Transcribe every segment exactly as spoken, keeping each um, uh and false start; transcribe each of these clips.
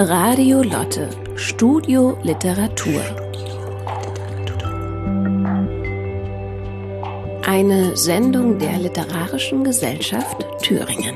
Radio Lotte, Studio Literatur. Eine Sendung der Literarischen Gesellschaft Thüringen.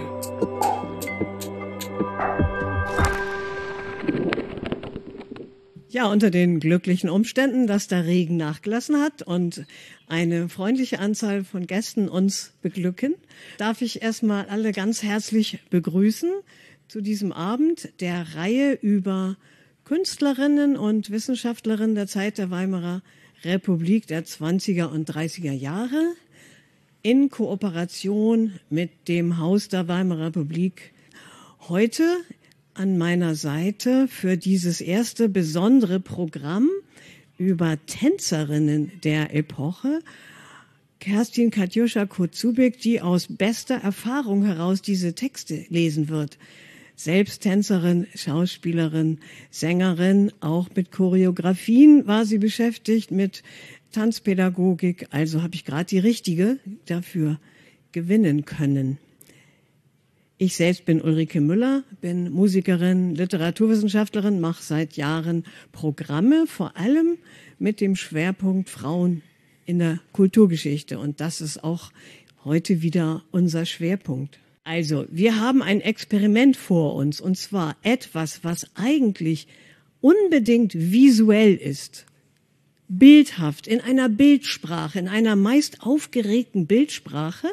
Ja, unter den glücklichen Umständen, dass der Regen nachgelassen hat und eine freundliche Anzahl von Gästen uns beglücken, darf ich erstmal alle ganz herzlich begrüßen zu diesem Abend der Reihe über Künstlerinnen und Wissenschaftlerinnen der Zeit der Weimarer Republik der zwanziger und dreißiger Jahre in Kooperation mit dem Haus der Weimarer Republik. Heute an meiner Seite für dieses erste besondere Programm über Tänzerinnen der Epoche Kerstin Katjuscha Kocubek, die aus bester Erfahrung heraus diese Texte lesen wird. Selbst Tänzerin, Schauspielerin, Sängerin, auch mit Choreografien war sie beschäftigt, mit Tanzpädagogik. Also habe ich gerade die richtige dafür gewinnen können. Ich selbst bin Ulrike Müller, bin Musikerin, Literaturwissenschaftlerin, mache seit Jahren Programme, vor allem mit dem Schwerpunkt Frauen in der Kulturgeschichte. Und das ist auch heute wieder unser Schwerpunkt. Also, wir haben ein Experiment vor uns, und zwar etwas, was eigentlich unbedingt visuell ist, bildhaft, in einer Bildsprache, in einer meist aufgeregten Bildsprache,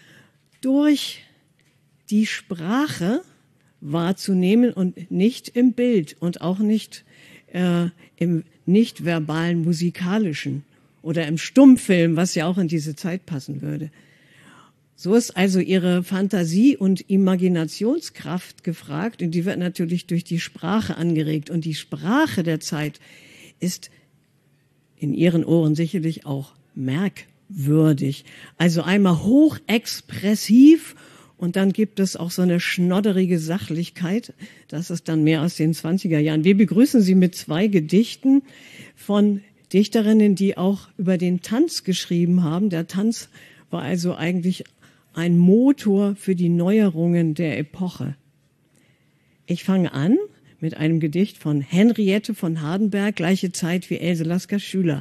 durch die Sprache wahrzunehmen und nicht im Bild und auch nicht äh, im nicht-verbalen musikalischen oder im Stummfilm, was ja auch in diese Zeit passen würde. So ist also ihre Fantasie und Imaginationskraft gefragt und die wird natürlich durch die Sprache angeregt. Und die Sprache der Zeit ist in ihren Ohren sicherlich auch merkwürdig. Also einmal hochexpressiv und dann gibt es auch so eine schnodderige Sachlichkeit. Das ist dann mehr aus den zwanziger Jahren. Wir begrüßen Sie mit zwei Gedichten von Dichterinnen, die auch über den Tanz geschrieben haben. Der Tanz war also eigentlich ein Motor für die Neuerungen der Epoche. Ich fange an mit einem Gedicht von Henriette von Hardenberg, gleiche Zeit wie Else Lasker Schüler.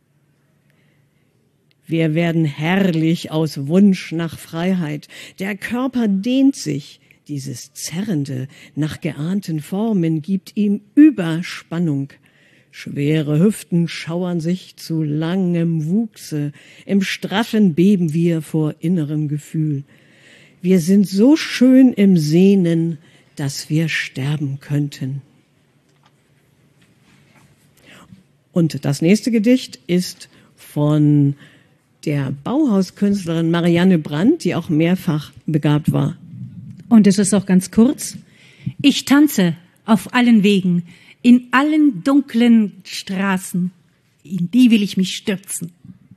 Wir werden herrlich aus Wunsch nach Freiheit. Der Körper dehnt sich. Dieses Zerrende nach geahnten Formen gibt ihm Überspannung. Schwere Hüften schauern sich zu langem Wuchse. Im Straffen beben wir vor innerem Gefühl. Wir sind so schön im Sehnen, dass wir sterben könnten. Und das nächste Gedicht ist von der Bauhauskünstlerin Marianne Brandt, die auch mehrfach begabt war. Und es ist auch ganz kurz. Ich tanze auf allen Wegen, in allen dunklen Straßen. In die will ich mich stürzen.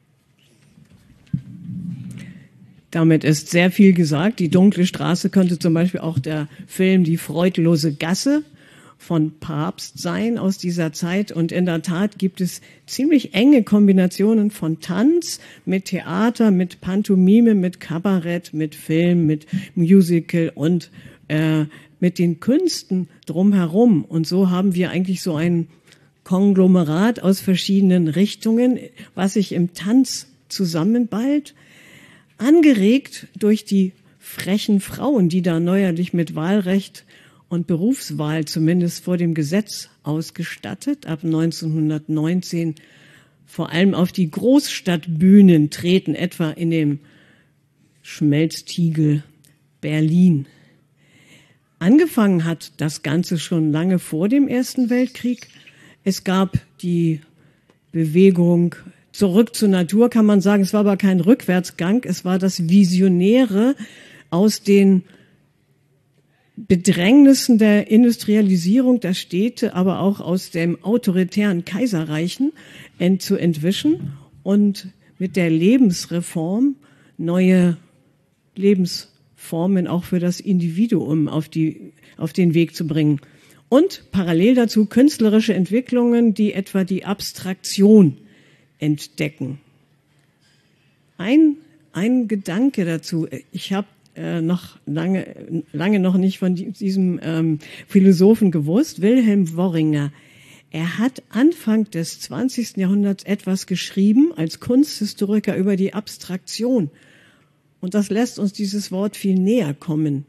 Damit ist sehr viel gesagt. Die dunkle Straße könnte zum Beispiel auch der Film Die freudlose Gasse von Pabst sein aus dieser Zeit. Und in der Tat gibt es ziemlich enge Kombinationen von Tanz mit Theater, mit Pantomime, mit Kabarett, mit Film, mit Musical und äh, mit den Künsten drumherum. Und so haben wir eigentlich so ein Konglomerat aus verschiedenen Richtungen, was sich im Tanz zusammenballt, angeregt durch die frechen Frauen, die da neuerlich mit Wahlrecht und Berufswahl zumindest vor dem Gesetz ausgestattet, ab neunzehnhundertneunzehn vor allem auf die Großstadtbühnen treten, etwa in dem Schmelztiegel Berlin. Angefangen hat das Ganze schon lange vor dem Ersten Weltkrieg. Es gab die Bewegung zurück zur Natur, kann man sagen. Es war aber kein Rückwärtsgang, es war das Visionäre aus den Bedrängnissen der Industrialisierung der Städte, aber auch aus dem autoritären Kaiserreichen ent- zu entwischen und mit der Lebensreform neue Lebensformen auch für das Individuum auf die, auf den Weg zu bringen. Und parallel dazu künstlerische Entwicklungen, die etwa die Abstraktion entdecken. Ein, ein Gedanke dazu. Ich habe äh, noch lange, lange noch nicht von diesem ähm, Philosophen gewusst, Wilhelm Worringer. Er hat Anfang des zwanzigsten Jahrhunderts etwas geschrieben als Kunsthistoriker über die Abstraktion. Und das lässt uns dieses Wort viel näher kommen.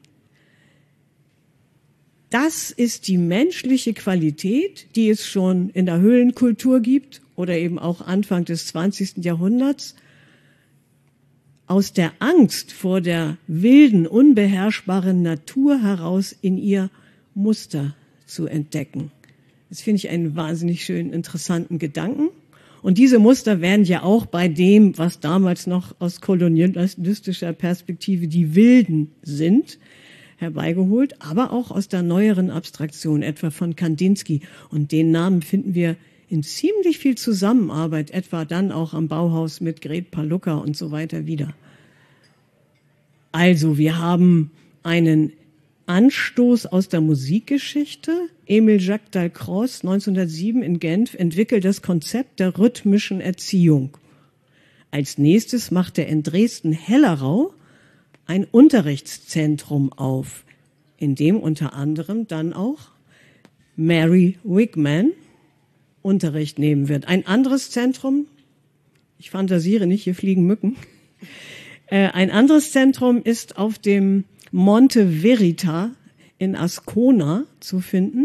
Das ist die menschliche Qualität, die es schon in der Höhlenkultur gibt oder eben auch Anfang des zwanzigsten Jahrhunderts, aus der Angst vor der wilden, unbeherrschbaren Natur heraus in ihr Muster zu entdecken. Das finde ich einen wahnsinnig schönen, interessanten Gedanken. Und diese Muster werden ja auch bei dem, was damals noch aus kolonialistischer Perspektive die Wilden sind, herbeigeholt, aber auch aus der neueren Abstraktion, etwa von Kandinsky. Und den Namen finden wir in ziemlich viel Zusammenarbeit, etwa dann auch am Bauhaus mit Gret Palucca und so weiter wieder. Also, wir haben einen Anstoß aus der Musikgeschichte. Emil Jacques Dalcroze, neunzehnhundertsieben in Genf, entwickelt das Konzept der rhythmischen Erziehung. Als nächstes macht er in Dresden-Hellerau ein Unterrichtszentrum auf, in dem unter anderem dann auch Mary Wigman Unterricht nehmen wird. Ein anderes Zentrum, ich fantasiere nicht, hier fliegen Mücken, äh, ein anderes Zentrum ist auf dem Monte Verita in Ascona zu finden,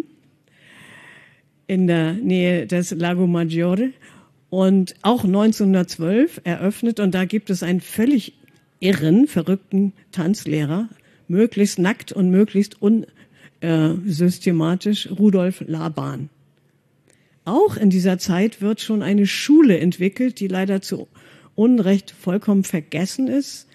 in der Nähe des Lago Maggiore und auch neunzehnhundertzwölf eröffnet, und da gibt es einen völlig irren, verrückten Tanzlehrer, möglichst nackt und möglichst unsystematisch, Rudolf Laban. Auch in dieser Zeit wird schon eine Schule entwickelt, die leider zu Unrecht vollkommen vergessen ist.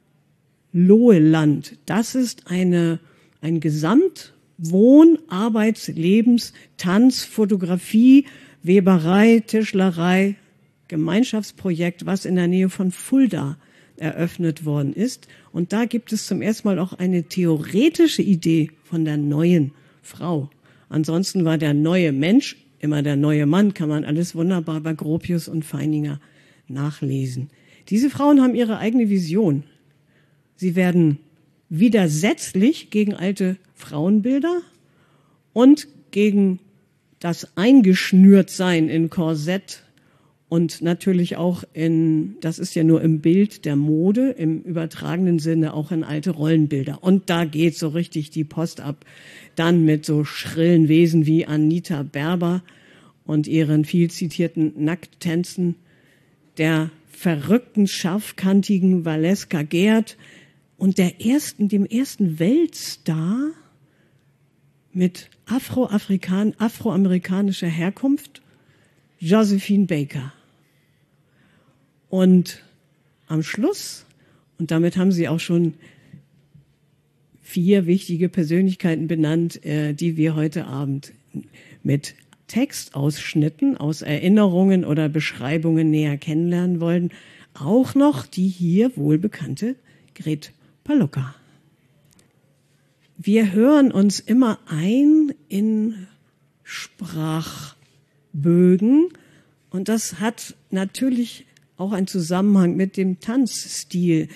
Loheland, das ist eine, ein Gesamtwohn-, Arbeits-, Lebens-, Tanz-, Fotografie-, Weberei, Tischlerei, Gemeinschaftsprojekt, was in der Nähe von Fulda eröffnet worden ist. Und da gibt es zum ersten Mal auch eine theoretische Idee von der neuen Frau. Ansonsten war der neue Mensch immer der neue Mann, kann man alles wunderbar bei Gropius und Feininger nachlesen. Diese Frauen haben ihre eigene Vision. Sie werden widersetzlich gegen alte Frauenbilder und gegen das Eingeschnürtsein in Korsett und natürlich auch in, das ist ja nur im Bild der Mode, im übertragenen Sinne auch in alte Rollenbilder. Und da geht so richtig die Post ab. Dann mit so schrillen Wesen wie Anita Berber und ihren viel zitierten Nackttänzen, der verrückten, scharfkantigen Valeska Gerd und der ersten, dem ersten Weltstar mit Afroafrikan, afroamerikanischer Herkunft, Josephine Baker. Und am Schluss, und damit haben Sie auch schon vier wichtige Persönlichkeiten benannt, äh, die wir heute Abend mit Textausschnitten aus Erinnerungen oder Beschreibungen näher kennenlernen wollen, auch noch die hier wohlbekannte Gret Palucca. Wir hören uns immer ein in Sprachbögen, und das hat natürlich auch einen Zusammenhang mit dem Tanzstil.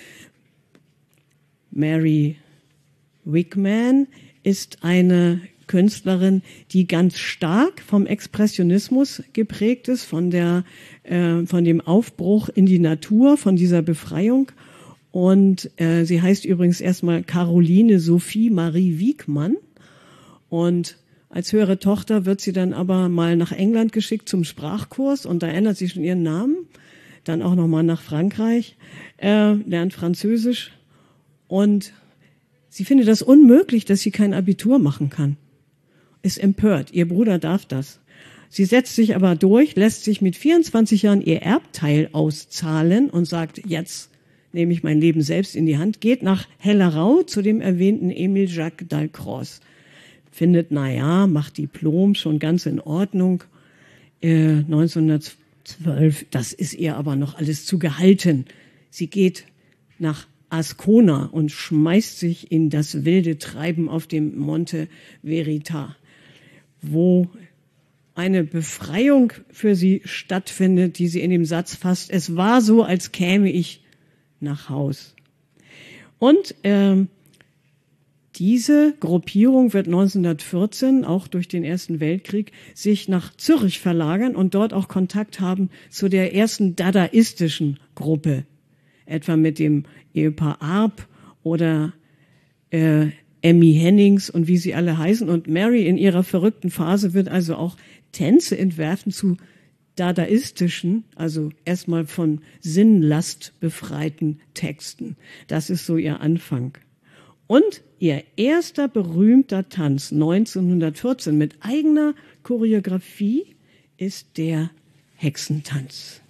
Mary Wigman ist eine Künstlerin, die ganz stark vom Expressionismus geprägt ist, von der, äh, von dem Aufbruch in die Natur, von dieser Befreiung. Und äh, sie heißt übrigens erstmal Caroline Sophie Marie Wiegmann. Und als höhere Tochter wird sie dann aber mal nach England geschickt zum Sprachkurs, und da ändert sie schon ihren Namen. Dann auch nochmal nach Frankreich, äh, lernt Französisch. Und sie findet das unmöglich, dass sie kein Abitur machen kann. Ist empört. Ihr Bruder darf das. Sie setzt sich aber durch, lässt sich mit vierundzwanzig Jahren ihr Erbteil auszahlen und sagt, jetzt nehme ich mein Leben selbst in die Hand, geht nach Hellerau zu dem erwähnten Emil Jacques Dalcroze. Findet, na ja, macht Diplom, schon ganz in Ordnung. Äh, neunzehnhundertzwölf, das ist ihr aber noch alles zu gehalten. Sie geht nach Ascona und schmeißt sich in das wilde Treiben auf dem Monte Verita, wo eine Befreiung für sie stattfindet, die sie in dem Satz fasst: Es war so, als käme ich nach Haus. Und ähm, diese Gruppierung wird neunzehnhundertvierzehn, auch durch den Ersten Weltkrieg, sich nach Zürich verlagern und dort auch Kontakt haben zu der ersten dadaistischen Gruppe, etwa mit dem Ehepaar Arp oder äh, Emmy Hennings und wie sie alle heißen. Und Mary in ihrer verrückten Phase wird also auch Tänze entwerfen zu dadaistischen, also erstmal von Sinnlast befreiten Texten. Das ist so ihr Anfang. Und ihr erster berühmter Tanz neunzehnhundertvierzehn mit eigener Choreografie ist der Hexentanz.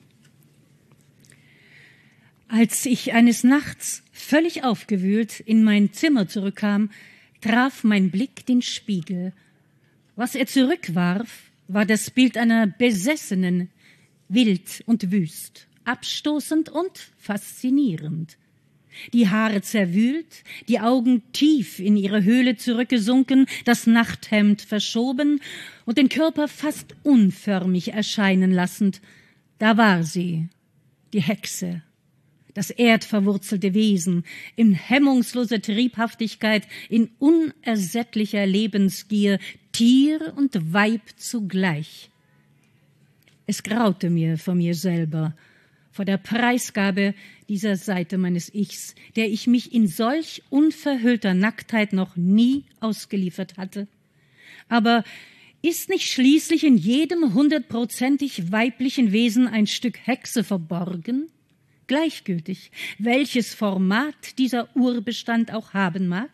Als ich eines Nachts völlig aufgewühlt in mein Zimmer zurückkam, traf mein Blick den Spiegel. Was er zurückwarf, war das Bild einer Besessenen, wild und wüst, abstoßend und faszinierend. Die Haare zerwühlt, die Augen tief in ihre Höhle zurückgesunken, das Nachthemd verschoben und den Körper fast unförmig erscheinen lassend. Da war sie, die Hexe, das erdverwurzelte Wesen, in hemmungsloser Triebhaftigkeit, in unersättlicher Lebensgier, Tier und Weib zugleich. Es graute mir vor mir selber, vor der Preisgabe dieser Seite meines Ichs, der ich mich in solch unverhüllter Nacktheit noch nie ausgeliefert hatte. Aber ist nicht schließlich in jedem hundertprozentig weiblichen Wesen ein Stück Hexe verborgen? Gleichgültig, welches Format dieser Urbestand auch haben mag?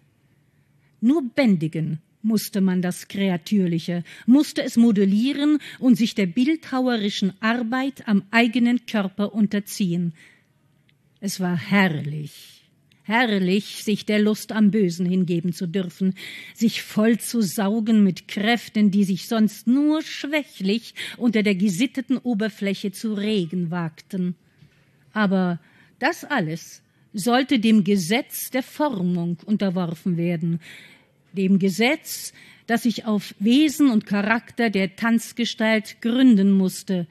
Nur bändigen musste man das Kreatürliche, musste es modellieren und sich der bildhauerischen Arbeit am eigenen Körper unterziehen. Es war herrlich, herrlich, sich der Lust am Bösen hingeben zu dürfen, sich voll zu saugen mit Kräften, die sich sonst nur schwächlich unter der gesitteten Oberfläche zu regen wagten. Aber das alles sollte dem Gesetz der Formung unterworfen werden, dem Gesetz, das sich auf Wesen und Charakter der Tanzgestalt gründen musste.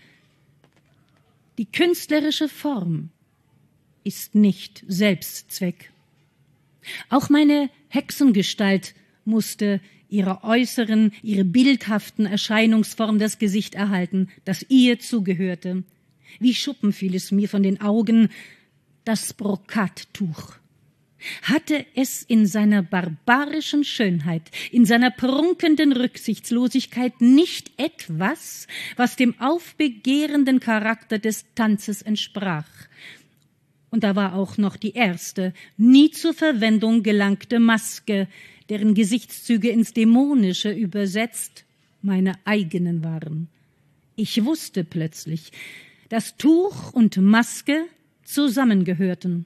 Die künstlerische Form ist nicht Selbstzweck. Auch meine Hexengestalt musste ihrer äußeren, ihre bildhaften Erscheinungsform das Gesicht erhalten, das ihr zugehörte. Wie Schuppen fiel es mir von den Augen, das Brokattuch. Hatte es in seiner barbarischen Schönheit, in seiner prunkenden Rücksichtslosigkeit nicht etwas, was dem aufbegehrenden Charakter des Tanzes entsprach? Und da war auch noch die erste, nie zur Verwendung gelangte Maske, deren Gesichtszüge ins Dämonische übersetzt meine eigenen waren. Ich wusste plötzlich, dass Tuch und Maske zusammengehörten.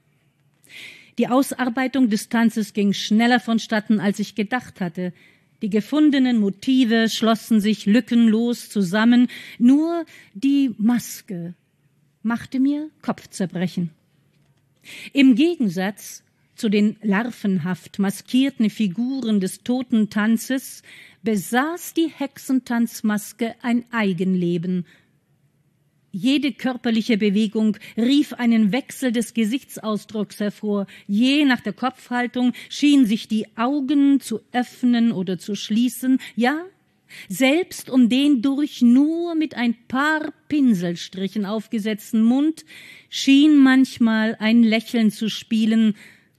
Die Ausarbeitung des Tanzes ging schneller vonstatten, als ich gedacht hatte. Die gefundenen Motive schlossen sich lückenlos zusammen. Nur die Maske machte mir Kopfzerbrechen. Im Gegensatz zu den larvenhaft maskierten Figuren des Totentanzes besaß die Hexentanzmaske ein Eigenleben. Jede körperliche Bewegung rief einen Wechsel des Gesichtsausdrucks hervor. Je nach der Kopfhaltung schienen sich die Augen zu öffnen oder zu schließen. Ja, selbst um den durch nur mit ein paar Pinselstrichen aufgesetzten Mund schien manchmal ein Lächeln zu spielen,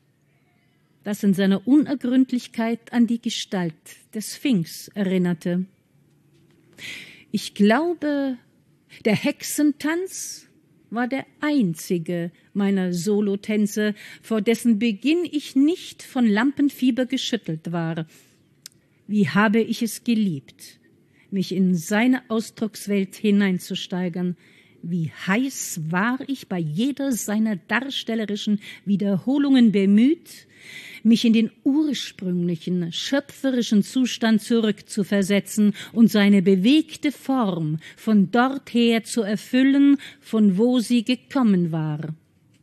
das in seiner Unergründlichkeit an die Gestalt des Sphinx erinnerte. Ich glaube, der Hexentanz war der einzige meiner Solotänze, vor dessen Beginn ich nicht von Lampenfieber geschüttelt war. Wie habe ich es geliebt, mich in seine Ausdruckswelt hineinzusteigern. Wie heiß war ich bei jeder seiner darstellerischen Wiederholungen bemüht, mich in den ursprünglichen, schöpferischen Zustand zurückzuversetzen und seine bewegte Form von dorther zu erfüllen, von wo sie gekommen war.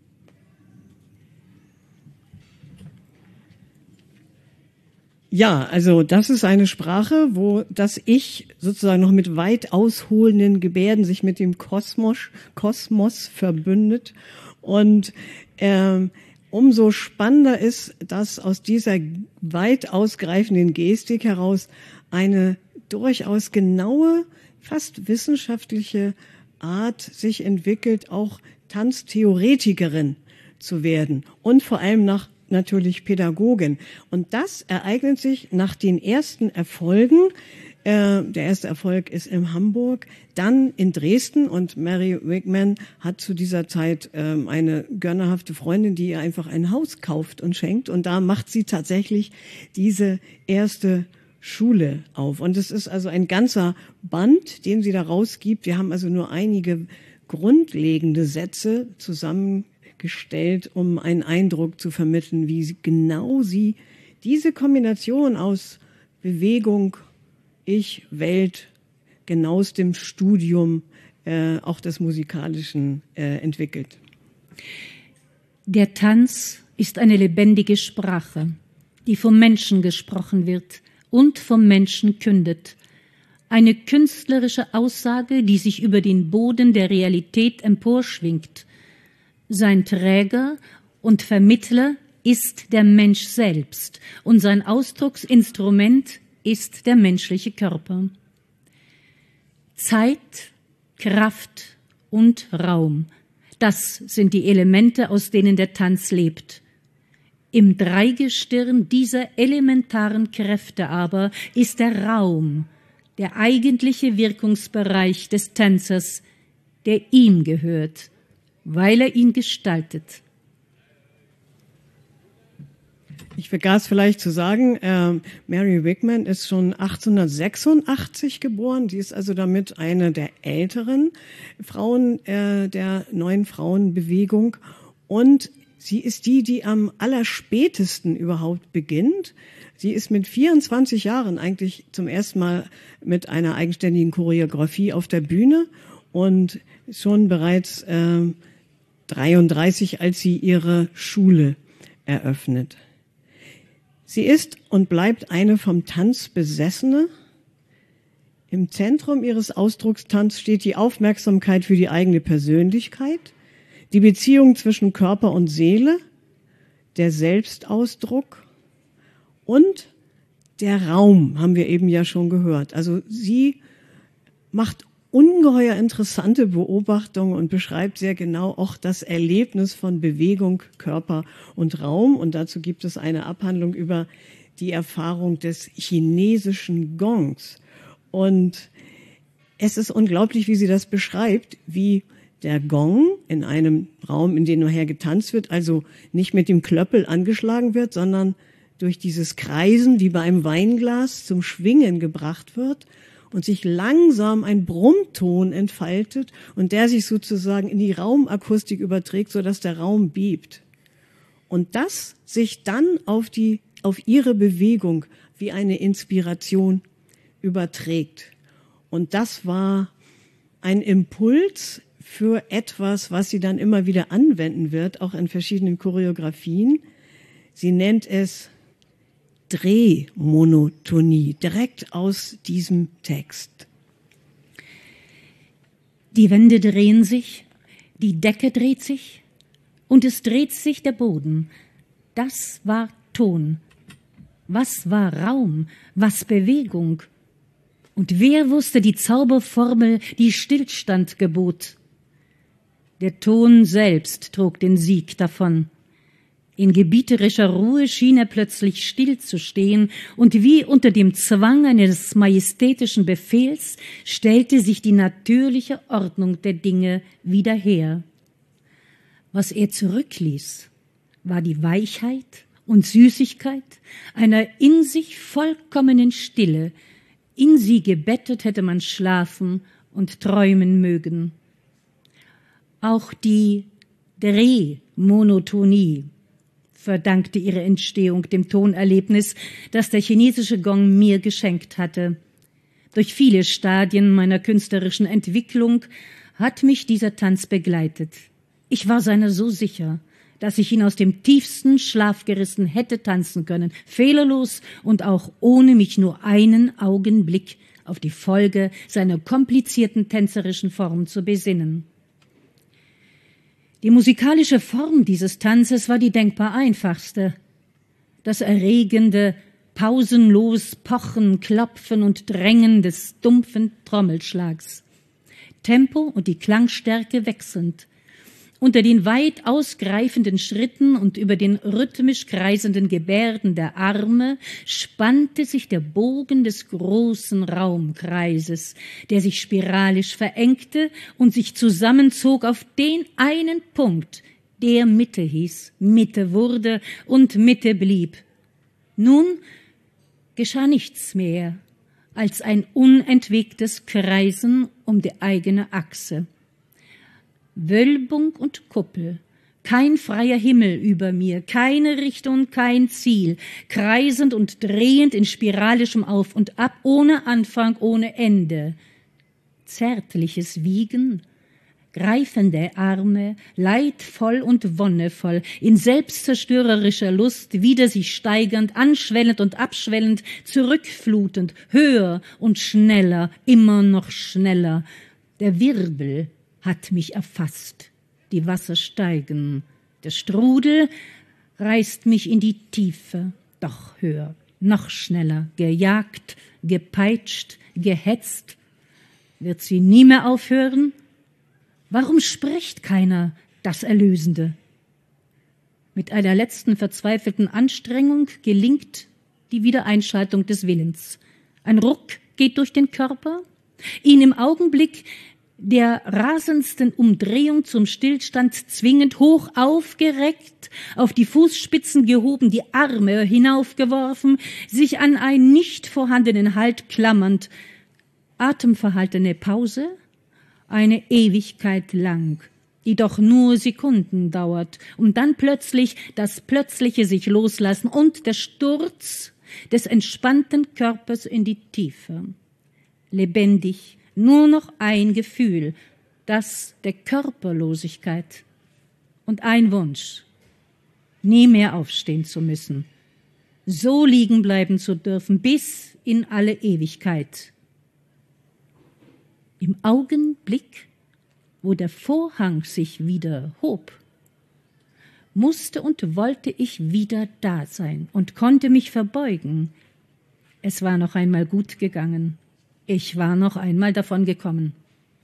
Ja, also das ist eine Sprache, wo das Ich sozusagen noch mit weit ausholenden Gebärden sich mit dem Kosmos, Kosmos verbündet. Und ähm, umso spannender ist, dass aus dieser weit ausgreifenden Gestik heraus eine durchaus genaue, fast wissenschaftliche Art sich entwickelt, auch Tanztheoretikerin zu werden und vor allem nach natürlich Pädagogin. Und das ereignet sich nach den ersten Erfolgen. Äh, der erste Erfolg ist in Hamburg, dann in Dresden, und Mary Wigman hat zu dieser Zeit ähm, eine gönnerhafte Freundin, die ihr einfach ein Haus kauft und schenkt, und da macht sie tatsächlich diese erste Schule auf. Und es ist also ein ganzer Band, den sie da rausgibt. Wir haben also nur einige grundlegende Sätze zusammengestellt, um einen Eindruck zu vermitteln, wie sie, genau sie diese Kombination aus Bewegung, Ich, Welt, genauestem Studium äh, auch des Musikalischen äh, entwickelt. Der Tanz ist eine lebendige Sprache, die vom Menschen gesprochen wird und vom Menschen kündet. Eine künstlerische Aussage, die sich über den Boden der Realität emporschwingt. Sein Träger und Vermittler ist der Mensch selbst und sein Ausdrucksinstrument ist der menschliche Körper. Zeit, Kraft und Raum, das sind die Elemente, aus denen der Tanz lebt. Im Dreigestirn dieser elementaren Kräfte aber ist der Raum, der eigentliche Wirkungsbereich des Tänzers, der ihm gehört, weil er ihn gestaltet. Ich vergaß vielleicht zu sagen, äh, Mary Wigman ist schon achtzehnhundertsechsundachtzig geboren. Sie ist also damit eine der älteren Frauen äh, der neuen Frauenbewegung. Und sie ist die, die am allerspätesten überhaupt beginnt. Sie ist mit vierundzwanzig Jahren eigentlich zum ersten Mal mit einer eigenständigen Choreografie auf der Bühne und schon bereits äh, dreiunddreißig, als sie ihre Schule eröffnet. Sie ist und bleibt eine vom Tanz Besessene. Im Zentrum ihres Ausdruckstanz steht die Aufmerksamkeit für die eigene Persönlichkeit, die Beziehung zwischen Körper und Seele, der Selbstausdruck und der Raum, haben wir eben ja schon gehört. Also sie macht ungeheuer interessante Beobachtungen und beschreibt sehr genau auch das Erlebnis von Bewegung, Körper und Raum. Und dazu gibt es eine Abhandlung über die Erfahrung des chinesischen Gongs. Und es ist unglaublich, wie sie das beschreibt, wie der Gong in einem Raum, in dem nachher getanzt wird, also nicht mit dem Klöppel angeschlagen wird, sondern durch dieses Kreisen wie bei einem Weinglas zum Schwingen gebracht wird und sich langsam ein Brummton entfaltet und der sich sozusagen in die Raumakustik überträgt, sodass der Raum bebt. Und das sich dann auf die, auf ihre Bewegung wie eine Inspiration überträgt. Und das war ein Impuls für etwas, was sie dann immer wieder anwenden wird, auch in verschiedenen Choreografien. Sie nennt es Drehmonotonie, direkt aus diesem Text. Die Wände drehen sich, die Decke dreht sich und es dreht sich der Boden. Das war Ton. Was war Raum? Was Bewegung? Und wer wusste die Zauberformel, die Stillstand gebot? Der Ton selbst trug den Sieg davon. In gebieterischer Ruhe schien er plötzlich still zu stehen, und wie unter dem Zwang eines majestätischen Befehls stellte sich die natürliche Ordnung der Dinge wieder her. Was er zurückließ, war die Weichheit und Süßigkeit einer in sich vollkommenen Stille. In sie gebettet hätte man schlafen und träumen mögen. Auch die Drehmonotonie verdankte ihre Entstehung dem Tonerlebnis, das der chinesische Gong mir geschenkt hatte. Durch viele Stadien meiner künstlerischen Entwicklung hat mich dieser Tanz begleitet. Ich war seiner so sicher, dass ich ihn aus dem tiefsten Schlaf gerissen hätte tanzen können, fehlerlos und auch ohne mich nur einen Augenblick auf die Folge seiner komplizierten tänzerischen Form zu besinnen. Die musikalische Form dieses Tanzes war die denkbar einfachste. Das erregende, pausenlos Pochen, Klopfen und Drängen des dumpfen Trommelschlags. Tempo und die Klangstärke wechselnd. Unter den weit ausgreifenden Schritten und über den rhythmisch kreisenden Gebärden der Arme spannte sich der Bogen des großen Raumkreises, der sich spiralisch verengte und sich zusammenzog auf den einen Punkt, der Mitte hieß, Mitte wurde und Mitte blieb. Nun geschah nichts mehr als ein unentwegtes Kreisen um die eigene Achse. Wölbung und Kuppel, kein freier Himmel über mir, keine Richtung, kein Ziel, kreisend und drehend in spiralischem Auf und Ab, ohne Anfang, ohne Ende. Zärtliches Wiegen, greifende Arme, leidvoll und wonnevoll, in selbstzerstörerischer Lust, wieder sich steigernd, anschwellend und abschwellend, zurückflutend, höher und schneller, immer noch schneller. Der Wirbel hat mich erfasst, die Wasser steigen, der Strudel reißt mich in die Tiefe, doch höher, noch schneller, gejagt, gepeitscht, gehetzt. Wird sie nie mehr aufhören? Warum spricht keiner das Erlösende? Mit einer letzten verzweifelten Anstrengung gelingt die Wiedereinschaltung des Willens. Ein Ruck geht durch den Körper, ihn im Augenblick der rasendsten Umdrehung zum Stillstand zwingend, hoch aufgereckt, auf die Fußspitzen gehoben, die Arme hinaufgeworfen, sich an einen nicht vorhandenen Halt klammernd. Atemverhaltene Pause, eine Ewigkeit lang, die doch nur Sekunden dauert, um dann plötzlich das plötzliche sich loslassen und der Sturz des entspannten Körpers in die Tiefe. Lebendig, nur noch ein Gefühl, das der Körperlosigkeit und ein Wunsch, nie mehr aufstehen zu müssen, so liegen bleiben zu dürfen bis in alle Ewigkeit. Im Augenblick, wo der Vorhang sich wieder hob, musste und wollte ich wieder da sein und konnte mich verbeugen. Es war noch einmal gut gegangen. Ich war noch einmal davon gekommen.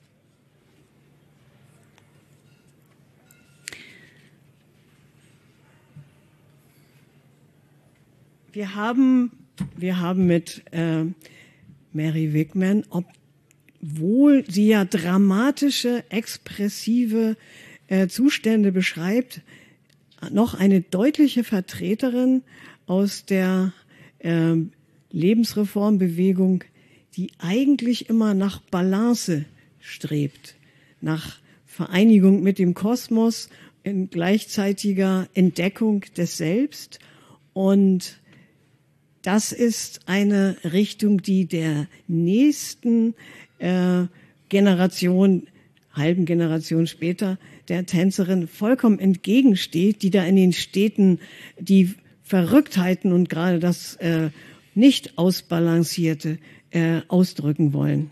Wir haben, wir haben mit äh, Mary Wigman, obwohl sie ja dramatische, expressive äh, Zustände beschreibt, noch eine deutliche Vertreterin aus der äh, Lebensreformbewegung, die eigentlich immer nach Balance strebt, nach Vereinigung mit dem Kosmos in gleichzeitiger Entdeckung des Selbst. Und das ist eine Richtung, die der nächsten äh, Generation, halben Generation später, der Tänzerin vollkommen entgegensteht, die da in den Städten die Verrücktheiten und gerade das äh, nicht ausbalancierte äh, ausdrücken wollen.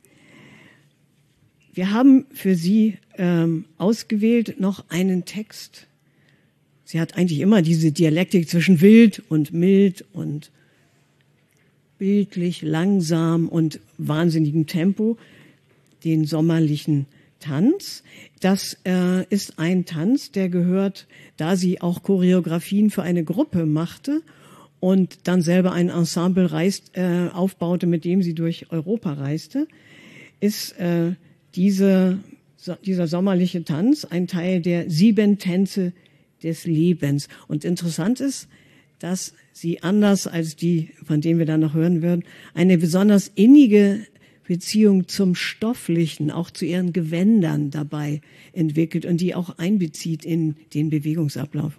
Wir haben für sie ähm, ausgewählt noch einen Text. Sie hat eigentlich immer diese Dialektik zwischen wild und mild und bildlich, langsam und wahnsinnigem Tempo, den sommerlichen Tanz. Das äh, ist ein Tanz, der gehört, da sie auch Choreografien für eine Gruppe machte und dann selber ein Ensemble reist, äh, aufbaute, mit dem sie durch Europa reiste, ist äh, diese, so, dieser sommerliche Tanz ein Teil der sieben Tänze des Lebens. Und interessant ist, dass sie anders als die, von denen wir dann noch hören würden, eine besonders innige Beziehung zum Stofflichen, auch zu ihren Gewändern dabei entwickelt und die auch einbezieht in den Bewegungsablauf.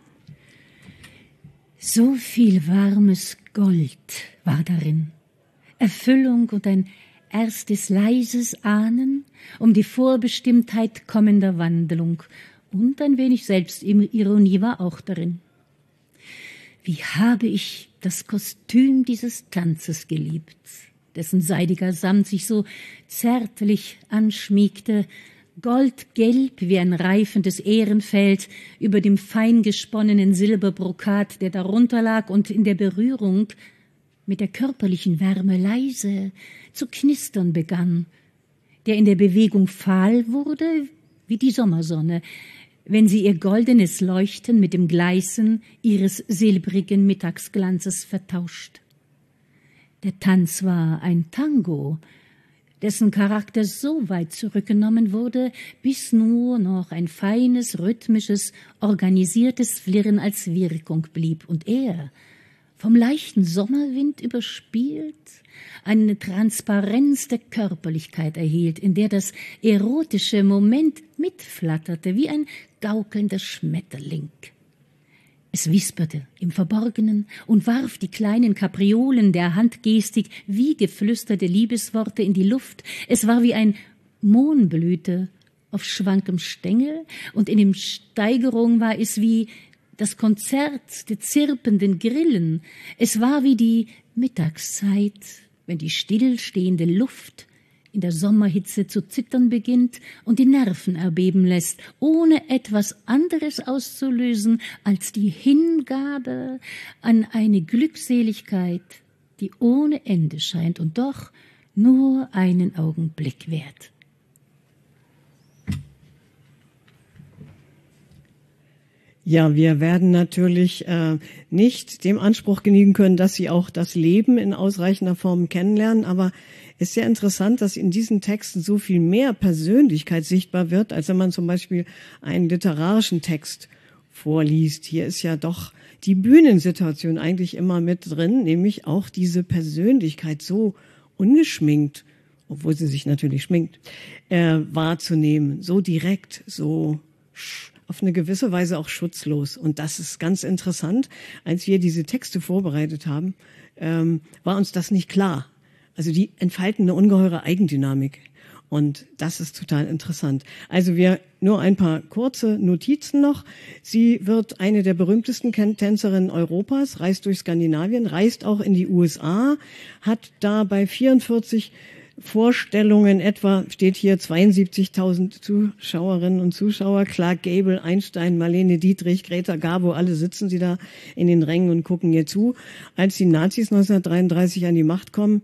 So viel warmes Gold war darin, Erfüllung und ein erstes leises Ahnen um die Vorbestimmtheit kommender Wandlung und ein wenig Selbstironie war auch darin. Wie habe ich das Kostüm dieses Tanzes geliebt, dessen seidiger Samt sich so zärtlich anschmiegte goldgelb wie ein reifendes Ährenfeld über dem fein gesponnenen Silberbrokat, der darunter lag und in der Berührung mit der körperlichen Wärme leise zu knistern begann, der in der Bewegung fahl wurde wie die Sommersonne, wenn sie ihr goldenes Leuchten mit dem Gleißen ihres silbrigen Mittagsglanzes vertauscht. Der Tanz war ein Tango, dessen Charakter so weit zurückgenommen wurde, bis nur noch ein feines, rhythmisches, organisiertes Flirren als Wirkung blieb, und er, vom leichten Sommerwind überspielt, eine Transparenz der Körperlichkeit erhielt, in der das erotische Moment mitflatterte wie ein gaukelnder Schmetterling. Es wisperte im Verborgenen und warf die kleinen Kapriolen der Handgestik wie geflüsterte Liebesworte in die Luft. Es war wie ein Mohnblüte auf schwankem Stängel, und in dem Steigerung war es wie das Konzert der zirpenden Grillen. Es war wie die Mittagszeit, wenn die stillstehende Luft in der Sommerhitze zu zittern beginnt und die Nerven erbeben lässt, ohne etwas anderes auszulösen als die Hingabe an eine Glückseligkeit, die ohne Ende scheint und doch nur einen Augenblick währt. Ja, wir werden natürlich äh, nicht dem Anspruch genügen können, dass Sie auch das Leben in ausreichender Form kennenlernen, aber es ist sehr interessant, dass in diesen Texten so viel mehr Persönlichkeit sichtbar wird, als wenn man zum Beispiel einen literarischen Text vorliest. Hier ist ja doch die Bühnensituation eigentlich immer mit drin, nämlich auch diese Persönlichkeit so ungeschminkt, obwohl sie sich natürlich schminkt, äh, wahrzunehmen, so direkt, so auf eine gewisse Weise auch schutzlos. Und das ist ganz interessant. Als wir diese Texte vorbereitet haben, ähm, war uns das nicht klar. Also die entfalten eine ungeheure Eigendynamik. Und das ist total interessant. Also wir, nur ein paar kurze Notizen noch. Sie wird eine der berühmtesten Tänzerinnen Europas, reist durch Skandinavien, reist auch in die U S A, hat da bei vierundvierzig Vorstellungen etwa, steht hier zweiundsiebzigtausend Zuschauerinnen und Zuschauer, Clark Gable, Einstein, Marlene Dietrich, Greta Garbo, alle sitzen sie da in den Rängen und gucken ihr zu. Als die Nazis neunzehnhundertdreiunddreißig an die Macht kommen,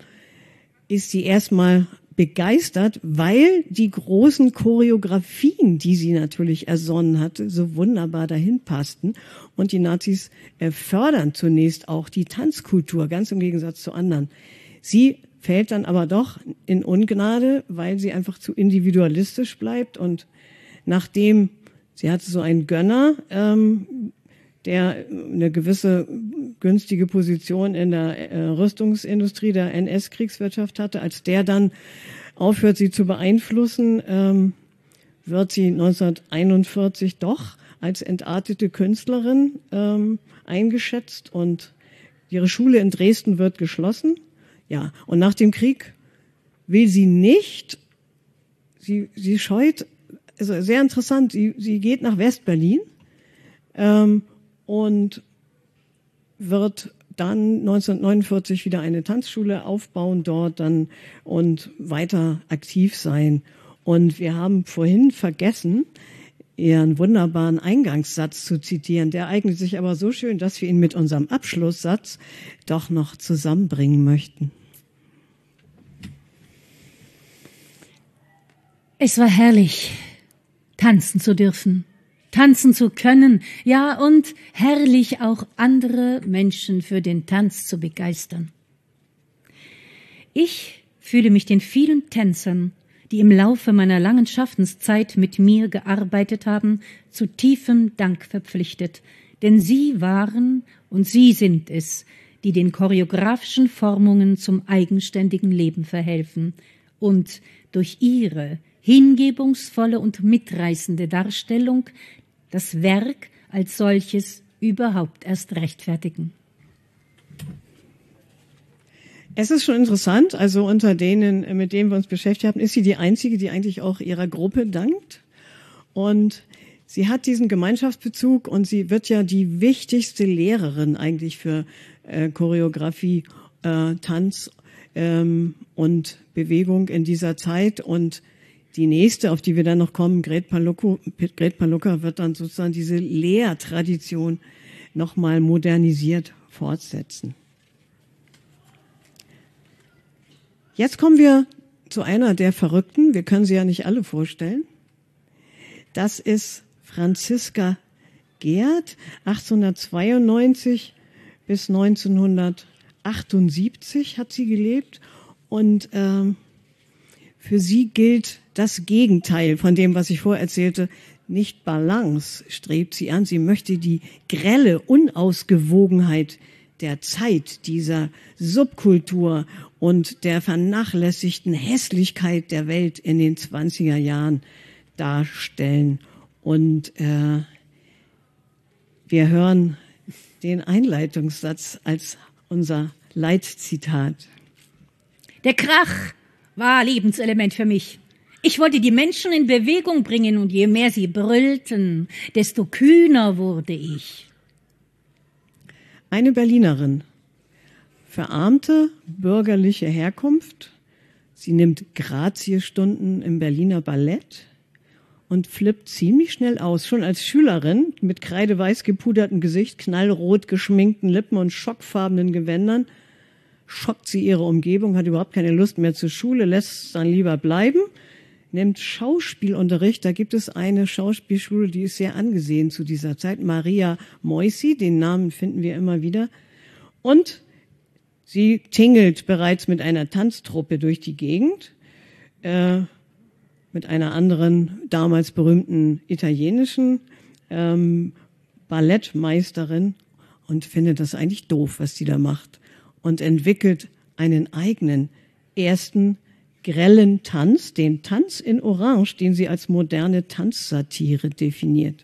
ist sie erstmal begeistert, weil die großen Choreografien, die sie natürlich ersonnen hatte, so wunderbar dahin passten. Und die Nazis fördern zunächst auch die Tanzkultur, ganz im Gegensatz zu anderen. Sie fällt dann aber doch in Ungnade, weil sie einfach zu individualistisch bleibt. Und nachdem, sie hatte so einen Gönner, ähm, der eine gewisse günstige Position in der äh, Rüstungsindustrie der N S-Kriegswirtschaft hatte, als der dann aufhört, sie zu beeinflussen, ähm, wird sie neunzehnhunderteinundvierzig doch als entartete Künstlerin ähm, eingeschätzt, und ihre Schule in Dresden wird geschlossen. Ja, und nach dem Krieg will sie nicht, sie, sie scheut, also sehr interessant, sie, sie geht nach West-Berlin ähm, und wird dann neunzehnhundertneunundvierzig wieder eine Tanzschule aufbauen dort dann und weiter aktiv sein. Und wir haben vorhin vergessen, ihren wunderbaren Eingangssatz zu zitieren. Der eignet sich aber so schön, dass wir ihn mit unserem Abschlusssatz doch noch zusammenbringen möchten. Es war herrlich, tanzen zu dürfen, tanzen zu können, ja, und herrlich auch andere Menschen für den Tanz zu begeistern. Ich fühle mich den vielen Tänzern, die im Laufe meiner langen Schaffenszeit mit mir gearbeitet haben, zu tiefem Dank verpflichtet, denn sie waren und sie sind es, die den choreografischen Formungen zum eigenständigen Leben verhelfen und durch ihre hingebungsvolle und mitreißende Darstellung das Werk als solches überhaupt erst rechtfertigen. Es ist schon interessant, also unter denen, mit denen wir uns beschäftigt haben, ist sie die Einzige, die eigentlich auch ihrer Gruppe dankt. Und sie hat diesen Gemeinschaftsbezug und sie wird ja die wichtigste Lehrerin eigentlich für äh, Choreografie, äh, Tanz ähm, und Bewegung in dieser Zeit. Und die nächste, auf die wir dann noch kommen, Gret Palocco, Gret Palocca, wird dann sozusagen diese Lehrtradition nochmal modernisiert fortsetzen. Jetzt kommen wir zu einer der Verrückten. Wir können sie ja nicht alle vorstellen. Das ist Franziska Geert, achtzehnhundertzweiundneunzig bis neunzehnhundertachtundsiebzig hat sie gelebt. Und ähm, für sie gilt das Gegenteil von dem, was ich vorher erzählte. Nicht Balance strebt sie an. Sie möchte die grelle Unausgewogenheit der Zeit, dieser Subkultur und der vernachlässigten Hässlichkeit der Welt in den zwanziger Jahren darstellen. Und äh, wir hören den Einleitungssatz als unser Leitzitat. Der Krach war Lebenselement für mich. Ich wollte die Menschen in Bewegung bringen und je mehr sie brüllten, desto kühner wurde ich. Eine Berlinerin, verarmte bürgerliche Herkunft. Sie nimmt Graziestunden im Berliner Ballett und flippt ziemlich schnell aus. Schon als Schülerin mit kreideweiß gepudertem Gesicht, knallrot geschminkten Lippen und schockfarbenen Gewändern schockt sie ihre Umgebung, hat überhaupt keine Lust mehr zur Schule, lässt es dann lieber bleiben, nimmt Schauspielunterricht. Da gibt es eine Schauspielschule, die ist sehr angesehen zu dieser Zeit, Maria Moisy, den Namen finden wir immer wieder. Und sie tingelt bereits mit einer Tanztruppe durch die Gegend, äh, mit einer anderen, damals berühmten italienischen ähm, Ballettmeisterin und findet das eigentlich doof, was die da macht. Und entwickelt einen eigenen ersten grellen Tanz, den Tanz in Orange, den sie als moderne Tanzsatire definiert.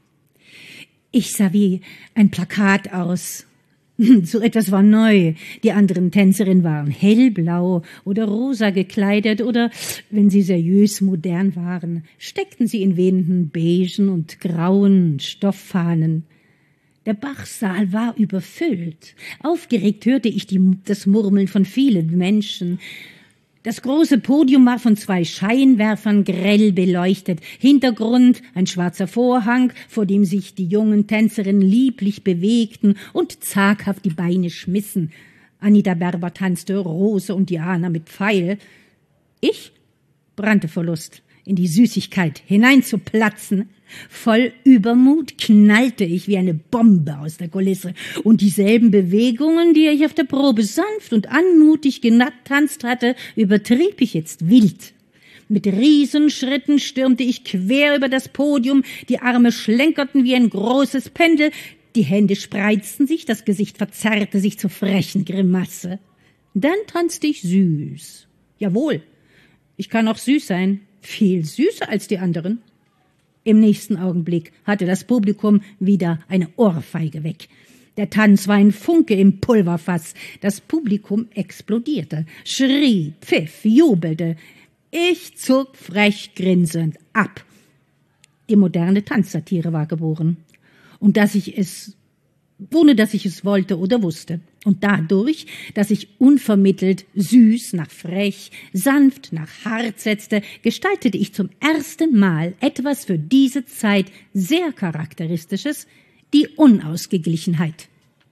Ich sah wie ein Plakat aus. So etwas war neu. Die anderen Tänzerinnen waren hellblau oder rosa gekleidet oder, wenn sie seriös modern waren, steckten sie in wehenden beigen und grauen Stofffahnen. Der Bachsaal war überfüllt. Aufgeregt hörte ich die, das Murmeln von vielen Menschen. Das große Podium war von zwei Scheinwerfern grell beleuchtet. Hintergrund ein schwarzer Vorhang, vor dem sich die jungen Tänzerinnen lieblich bewegten und zaghaft die Beine schmissen. Anita Berber tanzte Rose und Diana mit Pfeil. Ich brannte vor Lust, in die Süßigkeit hineinzuplatzen. Voll Übermut knallte ich wie eine Bombe aus der Kulisse. Und dieselben Bewegungen, die ich auf der Probe sanft und anmutig getanzt hatte, übertrieb ich jetzt wild. Mit Riesenschritten stürmte ich quer über das Podium, die Arme schlenkerten wie ein großes Pendel, die Hände spreizten sich, das Gesicht verzerrte sich zur frechen Grimasse. Dann tanzte ich süß. Jawohl, ich kann auch süß sein, viel süßer als die anderen. Im nächsten Augenblick hatte das Publikum wieder eine Ohrfeige weg. Der Tanz war ein Funke im Pulverfass. Das Publikum explodierte, schrie, pfiff, jubelte. Ich zog frech grinsend ab. Die moderne Tanzsatire war geboren. Und dass ich es, ohne dass ich es wollte oder wusste. Und dadurch, dass ich unvermittelt süß nach frech, sanft nach hart setzte, gestaltete ich zum ersten Mal etwas für diese Zeit sehr Charakteristisches, die Unausgeglichenheit.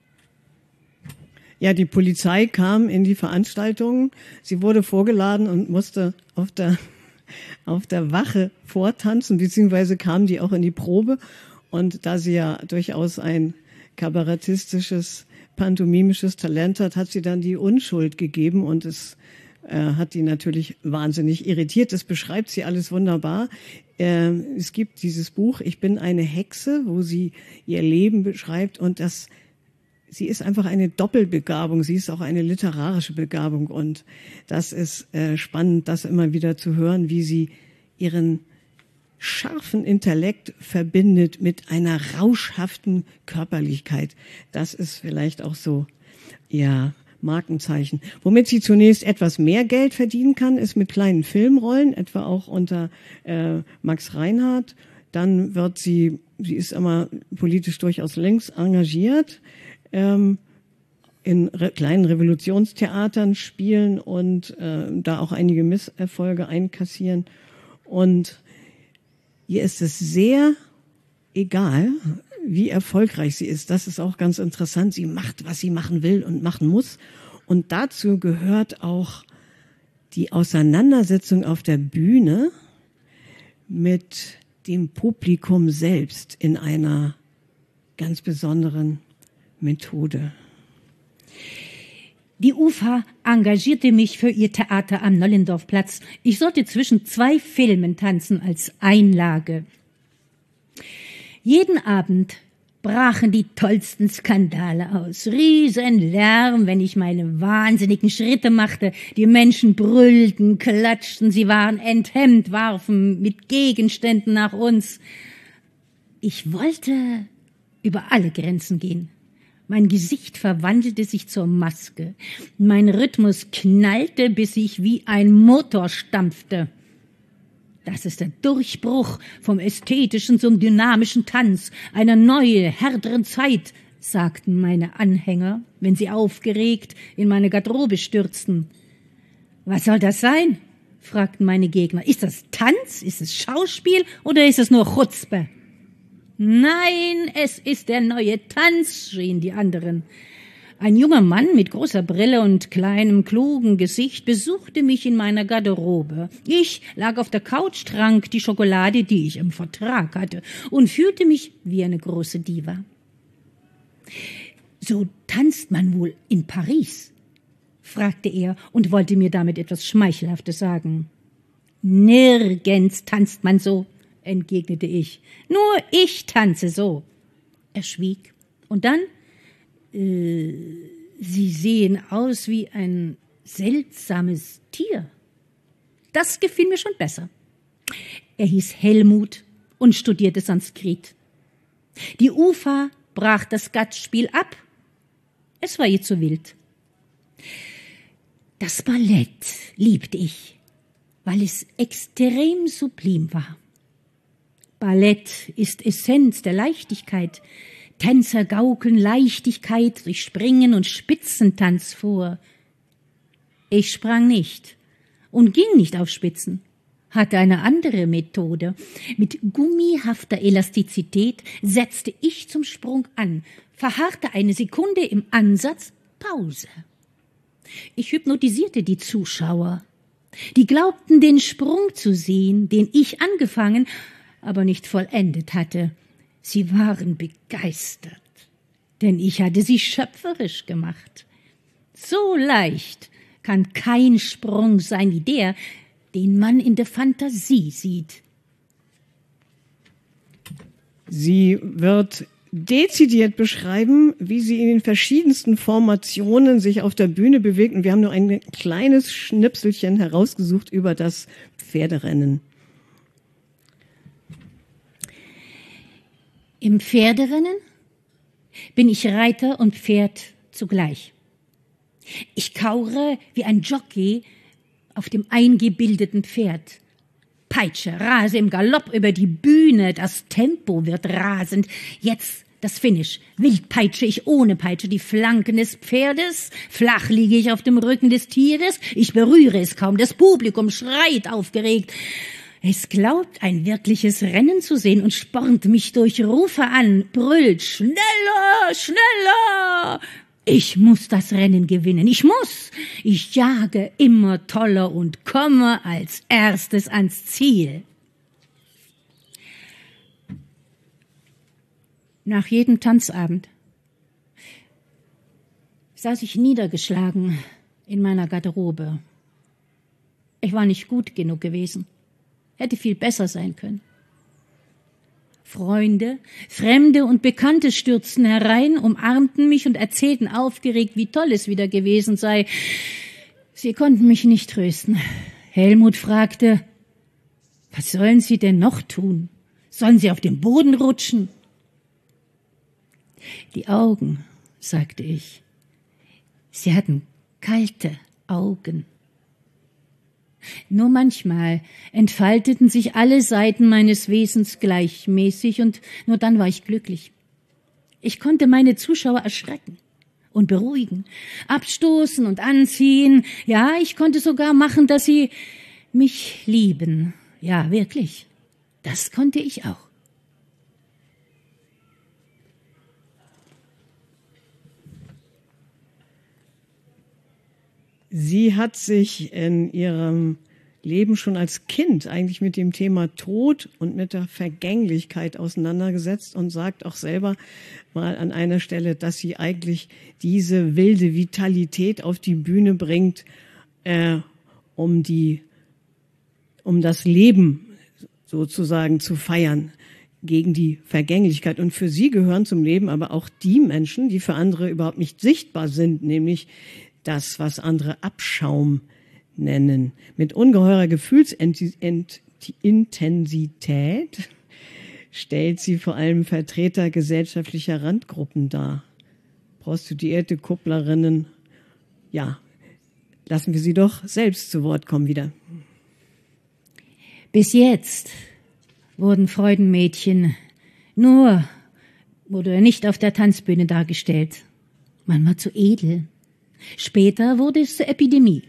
Ja, die Polizei kam in die Veranstaltung. Sie wurde vorgeladen und musste auf der, auf der Wache vortanzen, beziehungsweise kam die auch in die Probe. Und da sie ja durchaus ein kabarettistisches, pantomimisches Talent hat, hat sie dann die Unschuld gegeben und es äh, hat die natürlich wahnsinnig irritiert. Das beschreibt sie alles wunderbar. Äh, es gibt dieses Buch, Ich bin eine Hexe, wo sie ihr Leben beschreibt und das, sie ist einfach eine Doppelbegabung. Sie ist auch eine literarische Begabung und das ist äh, spannend, das immer wieder zu hören, wie sie ihren scharfen Intellekt verbindet mit einer rauschhaften Körperlichkeit. Das ist vielleicht auch so ihr Markenzeichen. Womit sie zunächst etwas mehr Geld verdienen kann, ist mit kleinen Filmrollen, etwa auch unter äh, Max Reinhardt. Dann wird sie, sie ist immer politisch durchaus links engagiert, ähm, in re- kleinen Revolutionstheatern spielen und äh, da auch einige Misserfolge einkassieren. Und ihr ist es sehr egal, wie erfolgreich sie ist. Das ist auch ganz interessant. Sie macht, was sie machen will und machen muss. Und dazu gehört auch die Auseinandersetzung auf der Bühne mit dem Publikum selbst in einer ganz besonderen Methode. Die U F A engagierte mich für ihr Theater am Nollendorfplatz. Ich sollte zwischen zwei Filmen tanzen als Einlage. Jeden Abend brachen die tollsten Skandale aus. Riesenlärm, wenn ich meine wahnsinnigen Schritte machte. Die Menschen brüllten, klatschten, sie waren enthemmt, warfen mit Gegenständen nach uns. Ich wollte über alle Grenzen gehen. Mein Gesicht verwandelte sich zur Maske. Mein Rhythmus knallte, bis ich wie ein Motor stampfte. Das ist der Durchbruch vom ästhetischen zum dynamischen Tanz, eine neue, härteren Zeit, sagten meine Anhänger, wenn sie aufgeregt in meine Garderobe stürzten. Was soll das sein? Fragten meine Gegner. Ist das Tanz? Ist es Schauspiel oder ist es nur Chutzpe? Nein, es ist der neue Tanz, schrien die anderen. Ein junger Mann mit großer Brille und kleinem, klugen Gesicht besuchte mich in meiner Garderobe. Ich lag auf der Couch, trank die Schokolade, die ich im Vertrag hatte, und fühlte mich wie eine große Diva. So tanzt man wohl in Paris? Fragte er und wollte mir damit etwas Schmeichelhaftes sagen. Nirgends tanzt man so, entgegnete ich. Nur ich tanze so. Er schwieg. Und dann, äh, Sie sehen aus wie ein seltsames Tier. Das gefiel mir schon besser. Er hieß Helmut und studierte Sanskrit. Die U F A brach das Gastspiel ab. Es war ihr zu wild. Das Ballett liebte ich, weil es extrem sublim war. Ballett ist Essenz der Leichtigkeit. Tänzer gaukeln Leichtigkeit durch Springen und Spitzentanz vor. Ich sprang nicht und ging nicht auf Spitzen, hatte eine andere Methode. Mit gummihafter Elastizität setzte ich zum Sprung an, verharrte eine Sekunde im Ansatz, Pause. Ich hypnotisierte die Zuschauer. Die glaubten, den Sprung zu sehen, den ich angefangen, aber nicht vollendet hatte. Sie waren begeistert, denn ich hatte sie schöpferisch gemacht. So leicht kann kein Sprung sein wie der, den man in der Fantasie sieht. Sie wird dezidiert beschreiben, wie sie in den verschiedensten Formationen sich auf der Bühne bewegt. Und wir haben nur ein kleines Schnipselchen herausgesucht über das Pferderennen. Im Pferderennen bin ich Reiter und Pferd zugleich. Ich kaure wie ein Jockey auf dem eingebildeten Pferd. Peitsche, rase im Galopp über die Bühne, das Tempo wird rasend. Jetzt das Finish. Wild peitsche ich ohne Peitsche die Flanken des Pferdes, flach liege ich auf dem Rücken des Tieres, ich berühre es kaum, das Publikum schreit aufgeregt. Es glaubt, ein wirkliches Rennen zu sehen und spornt mich durch Rufe an, brüllt, schneller, schneller! Ich muss das Rennen gewinnen, ich muss! Ich jage immer toller und komme als erstes ans Ziel. Nach jedem Tanzabend saß ich niedergeschlagen in meiner Garderobe. Ich war nicht gut genug gewesen. Hätte viel besser sein können. Freunde, Fremde und Bekannte stürzten herein, umarmten mich und erzählten aufgeregt, wie toll es wieder gewesen sei. Sie konnten mich nicht trösten. Helmut fragte, was sollen Sie denn noch tun? Sollen Sie auf den Boden rutschen? Die Augen, sagte ich. Sie hatten kalte Augen. Nur manchmal entfalteten sich alle Seiten meines Wesens gleichmäßig und nur dann war ich glücklich. Ich konnte meine Zuschauer erschrecken und beruhigen, abstoßen und anziehen. Ja, ich konnte sogar machen, dass sie mich lieben, Ja, wirklich. Das konnte ich auch. Sie hat sich in ihrem Leben schon als Kind eigentlich mit dem Thema Tod und mit der Vergänglichkeit auseinandergesetzt und sagt auch selber mal an einer Stelle, dass sie eigentlich diese wilde Vitalität auf die Bühne bringt, äh, um die, um das Leben sozusagen zu feiern gegen die Vergänglichkeit. Und für sie gehören zum Leben aber auch die Menschen, die für andere überhaupt nicht sichtbar sind, nämlich das, was andere Abschaum nennen. Mit ungeheurer Gefühlsintensität stellt sie vor allem Vertreter gesellschaftlicher Randgruppen dar. Prostituierte, Kupplerinnen. Ja, lassen wir sie doch selbst zu Wort kommen wieder. Bis jetzt wurden Freudenmädchen nur oder nicht auf der Tanzbühne dargestellt. Man war zu edel. Später wurde es zur Epidemie.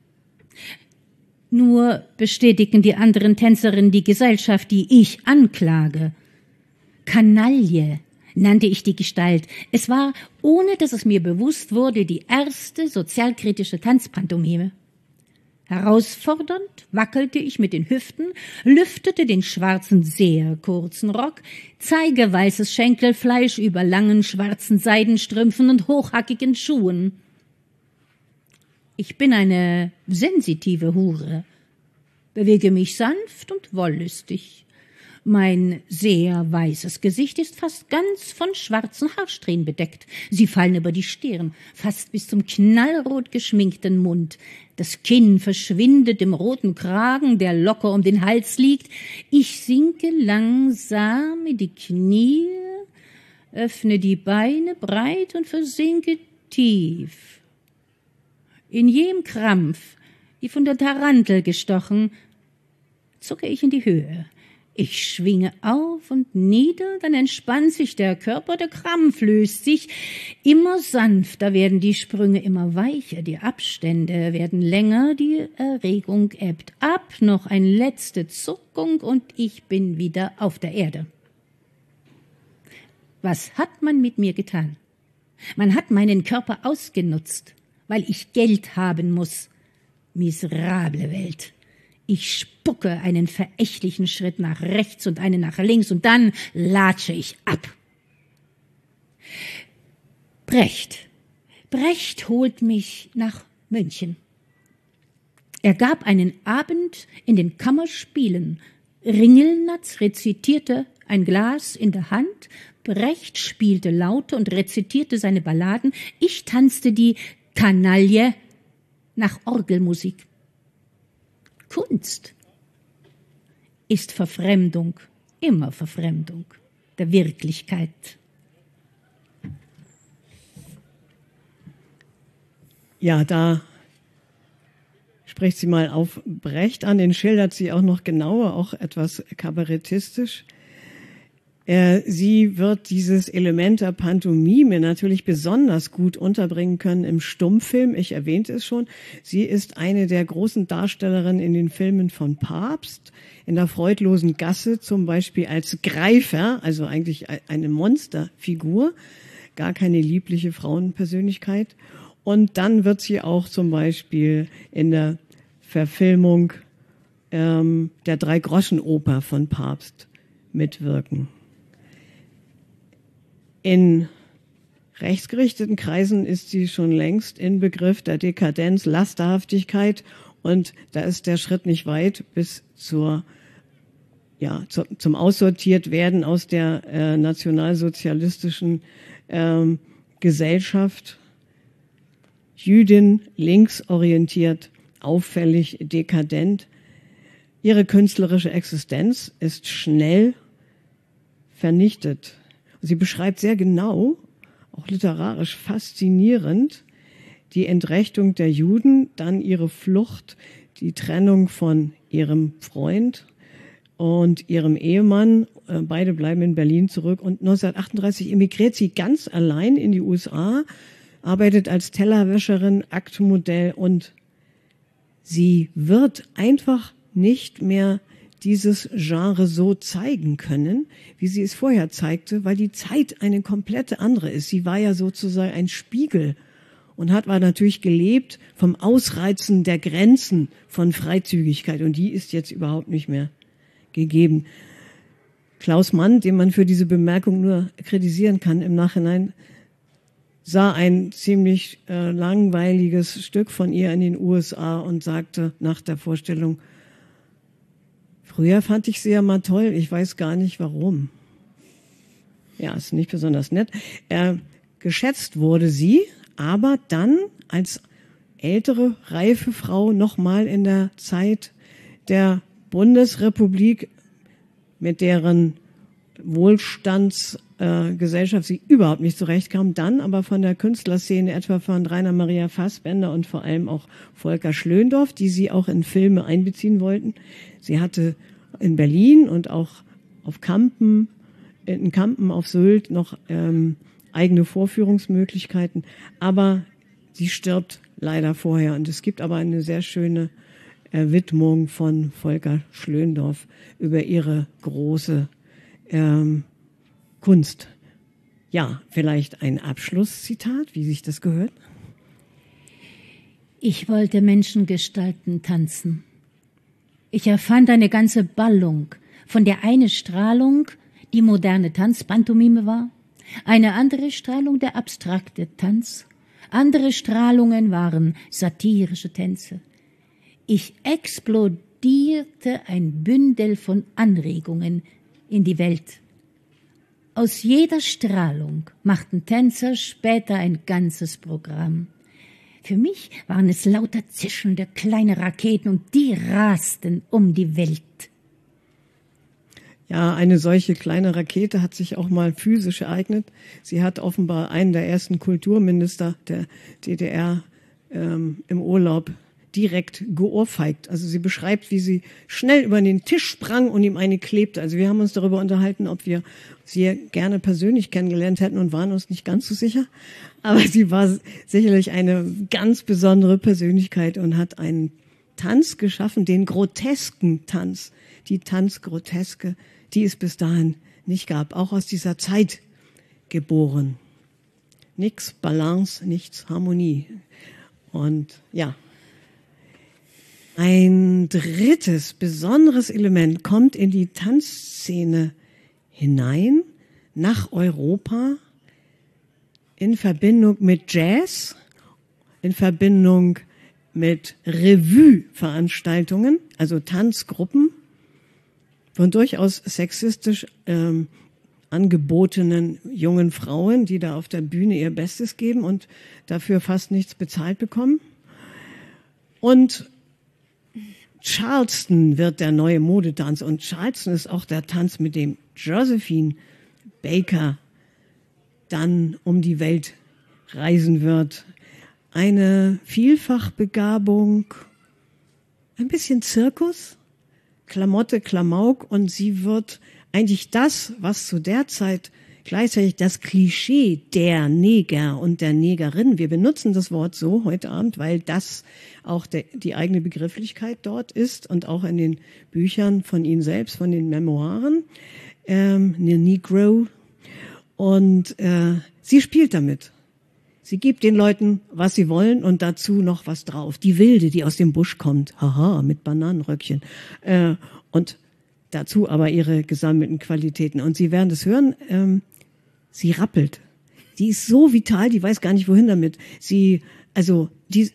Nur bestätigten die anderen Tänzerinnen die Gesellschaft, die ich anklage. Kanaille nannte ich die Gestalt. Es war, ohne dass es mir bewusst wurde, die erste sozialkritische Tanzpantomime. Herausfordernd wackelte ich mit den Hüften, lüftete den schwarzen, sehr kurzen Rock, zeige weißes Schenkelfleisch über langen schwarzen Seidenstrümpfen und hochhackigen Schuhen. Ich bin eine sensitive Hure, bewege mich sanft und wollüstig. Mein sehr weißes Gesicht ist fast ganz von schwarzen Haarsträhnen bedeckt. Sie fallen über die Stirn, fast bis zum knallrot geschminkten Mund. Das Kinn verschwindet im roten Kragen, der locker um den Hals liegt. Ich sinke langsam in die Knie, öffne die Beine breit und versinke tief. In jedem Krampf, wie von der Tarantel gestochen, zucke ich in die Höhe. Ich schwinge auf und nieder, dann entspannt sich der Körper, der Krampf löst sich. Immer sanfter werden die Sprünge, immer weicher, die Abstände werden länger, die Erregung ebbt ab, noch eine letzte Zuckung und ich bin wieder auf der Erde. Was hat man mit mir getan? Man hat meinen Körper ausgenutzt, weil ich Geld haben muss. Miserable Welt. Ich spucke einen verächtlichen Schritt nach rechts und einen nach links und dann latsche ich ab. Brecht. Brecht holt mich nach München. Er gab einen Abend in den Kammerspielen. Ringelnatz rezitierte ein Glas in der Hand, Brecht spielte Laute und rezitierte seine Balladen. Ich tanzte die Kanaille nach Orgelmusik. Kunst ist Verfremdung, immer Verfremdung der Wirklichkeit. Ja, da spricht sie mal auf Brecht an, den schildert sie auch noch genauer, auch etwas kabarettistisch. Sie wird dieses Element der Pantomime natürlich besonders gut unterbringen können im Stummfilm. Ich erwähnte es schon. Sie ist eine der großen Darstellerinnen in den Filmen von Pabst. In der Freudlosen Gasse zum Beispiel als Greifer, also eigentlich eine Monsterfigur, gar keine liebliche Frauenpersönlichkeit. Und dann wird sie auch zum Beispiel in der Verfilmung ähm, der Drei-Groschen-Oper von Pabst mitwirken. In rechtsgerichteten Kreisen ist sie schon längst Inbegriff der Dekadenz, Lasterhaftigkeit und da ist der Schritt nicht weit bis zur, ja, zu, zum Aussortiertwerden aus der äh, nationalsozialistischen ähm, Gesellschaft. Jüdin, linksorientiert, auffällig, dekadent. Ihre künstlerische Existenz ist schnell vernichtet. Sie beschreibt sehr genau, auch literarisch faszinierend, die Entrechtung der Juden, dann ihre Flucht, die Trennung von ihrem Freund und ihrem Ehemann. Beide bleiben in Berlin zurück und neunzehnhundertachtunddreißig emigriert sie ganz allein in die U S A, arbeitet als Tellerwäscherin, Aktmodell und sie wird einfach nicht mehr dieses Genre so zeigen können, wie sie es vorher zeigte, weil die Zeit eine komplette andere ist. Sie war ja sozusagen ein Spiegel und hat war natürlich gelebt vom Ausreizen der Grenzen von Freizügigkeit. Und die ist jetzt überhaupt nicht mehr gegeben. Klaus Mann, den man für diese Bemerkung nur kritisieren kann im Nachhinein, sah ein ziemlich äh, langweiliges Stück von ihr in den U S A und sagte nach der Vorstellung, früher fand ich sie ja mal toll, ich weiß gar nicht warum. Ja, ist nicht besonders nett. Äh, geschätzt wurde sie, aber dann als ältere, reife Frau nochmal in der Zeit der Bundesrepublik, mit deren Wohlstandsgesellschaft äh, sie überhaupt nicht zurechtkam, dann aber von der Künstlerszene, etwa von Rainer Maria Fassbender und vor allem auch Volker Schlöndorff, die sie auch in Filme einbeziehen wollten. Sie hatte in Berlin und auch auf Kampen, in Kampen auf Sylt noch ähm, eigene Vorführungsmöglichkeiten, aber sie stirbt leider vorher. Und es gibt aber eine sehr schöne äh, Widmung von Volker Schlöndorff über ihre große ähm, Kunst. Ja, vielleicht ein Abschlusszitat, wie sich das gehört. Ich wollte Menschengestalten tanzen. Ich erfand eine ganze Ballung, von der eine Strahlung die moderne Tanzpantomime war, eine andere Strahlung der abstrakte Tanz, andere Strahlungen waren satirische Tänze. Ich explodierte ein Bündel von Anregungen in die Welt. Aus jeder Strahlung machten Tänzer später ein ganzes Programm. Für mich waren es lauter zischende kleine Raketen und die rasten um die Welt. Ja, eine solche kleine Rakete hat sich auch mal physisch ereignet. Sie hat offenbar einen der ersten Kulturminister der D D R ähm, im Urlaub direkt geohrfeigt. Also sie beschreibt, wie sie schnell über den Tisch sprang und ihm eine klebte. Also wir haben uns darüber unterhalten, ob wir sie gerne persönlich kennengelernt hätten und waren uns nicht ganz so sicher. Aber sie war sicherlich eine ganz besondere Persönlichkeit und hat einen Tanz geschaffen, den grotesken Tanz, die Tanzgroteske, die es bis dahin nicht gab, auch aus dieser Zeit geboren. Nix Balance, nichts Harmonie. Und ja, ein drittes besonderes Element kommt in die Tanzszene hinein, nach Europa, in Verbindung mit Jazz, in Verbindung mit Revue-Veranstaltungen, also Tanzgruppen von durchaus sexistisch ähm, angebotenen jungen Frauen, die da auf der Bühne ihr Bestes geben und dafür fast nichts bezahlt bekommen. Und Charleston wird der neue Modetanz und Charleston ist auch der Tanz, mit dem Josephine Baker dann um die Welt reisen wird. Eine Vielfachbegabung, ein bisschen Zirkus, Klamotte, Klamauk, und sie wird eigentlich das, was zu der Zeit gleichzeitig das Klischee der Neger und der Negerin, wir benutzen das Wort so heute Abend, weil das auch der, die eigene Begrifflichkeit dort ist und auch in den Büchern von ihnen selbst, von den Memoiren, ähm, eine Negro. Und äh, sie spielt damit. Sie gibt den Leuten, was sie wollen und dazu noch was drauf. Die Wilde, die aus dem Busch kommt, haha, mit Bananenröckchen. Äh, und dazu aber ihre gesammelten Qualitäten. Und Sie werden das hören, ähm, sie rappelt. Die ist so vital, die weiß gar nicht, wohin damit. Sie, also, die,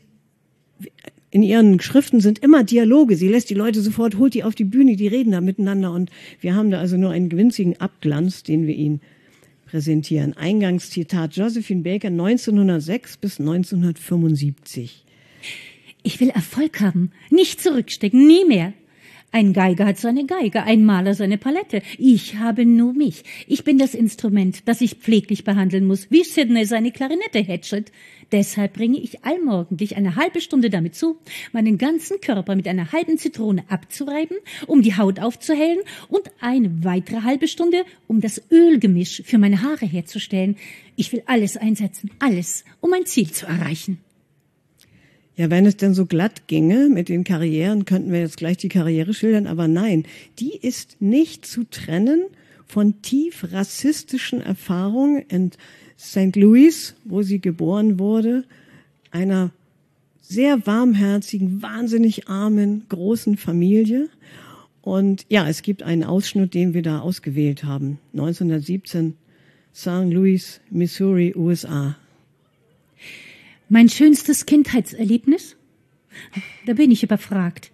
in ihren Schriften sind immer Dialoge. Sie lässt die Leute sofort, holt die auf die Bühne, die reden da miteinander. Und wir haben da also nur einen winzigen Abglanz, den wir Ihnen präsentieren. Eingangszitat Josephine Baker, neunzehnhundertsechs bis neunzehnhundertfünfundsiebzig. Ich will Erfolg haben, nicht zurückstecken, nie mehr. Ein Geiger hat seine Geige, ein Maler seine Palette. Ich habe nur mich. Ich bin das Instrument, das ich pfleglich behandeln muss, wie Sidney seine Klarinette hätschelt. Deshalb bringe ich allmorgendlich eine halbe Stunde damit zu, meinen ganzen Körper mit einer halben Zitrone abzureiben, um die Haut aufzuhellen, und eine weitere halbe Stunde, um das Ölgemisch für meine Haare herzustellen. Ich will alles einsetzen, alles, um mein Ziel zu erreichen. Ja, wenn es denn so glatt ginge mit den Karrieren, könnten wir jetzt gleich die Karriere schildern, aber nein, die ist nicht zu trennen von tief rassistischen Erfahrungen in Sankt Louis, wo sie geboren wurde, einer sehr warmherzigen, wahnsinnig armen, großen Familie. Und ja, es gibt einen Ausschnitt, den wir da ausgewählt haben. neunzehnhundertsiebzehn, Sankt Louis, Missouri, U S A. Mein schönstes Kindheitserlebnis? Da bin ich überfragt.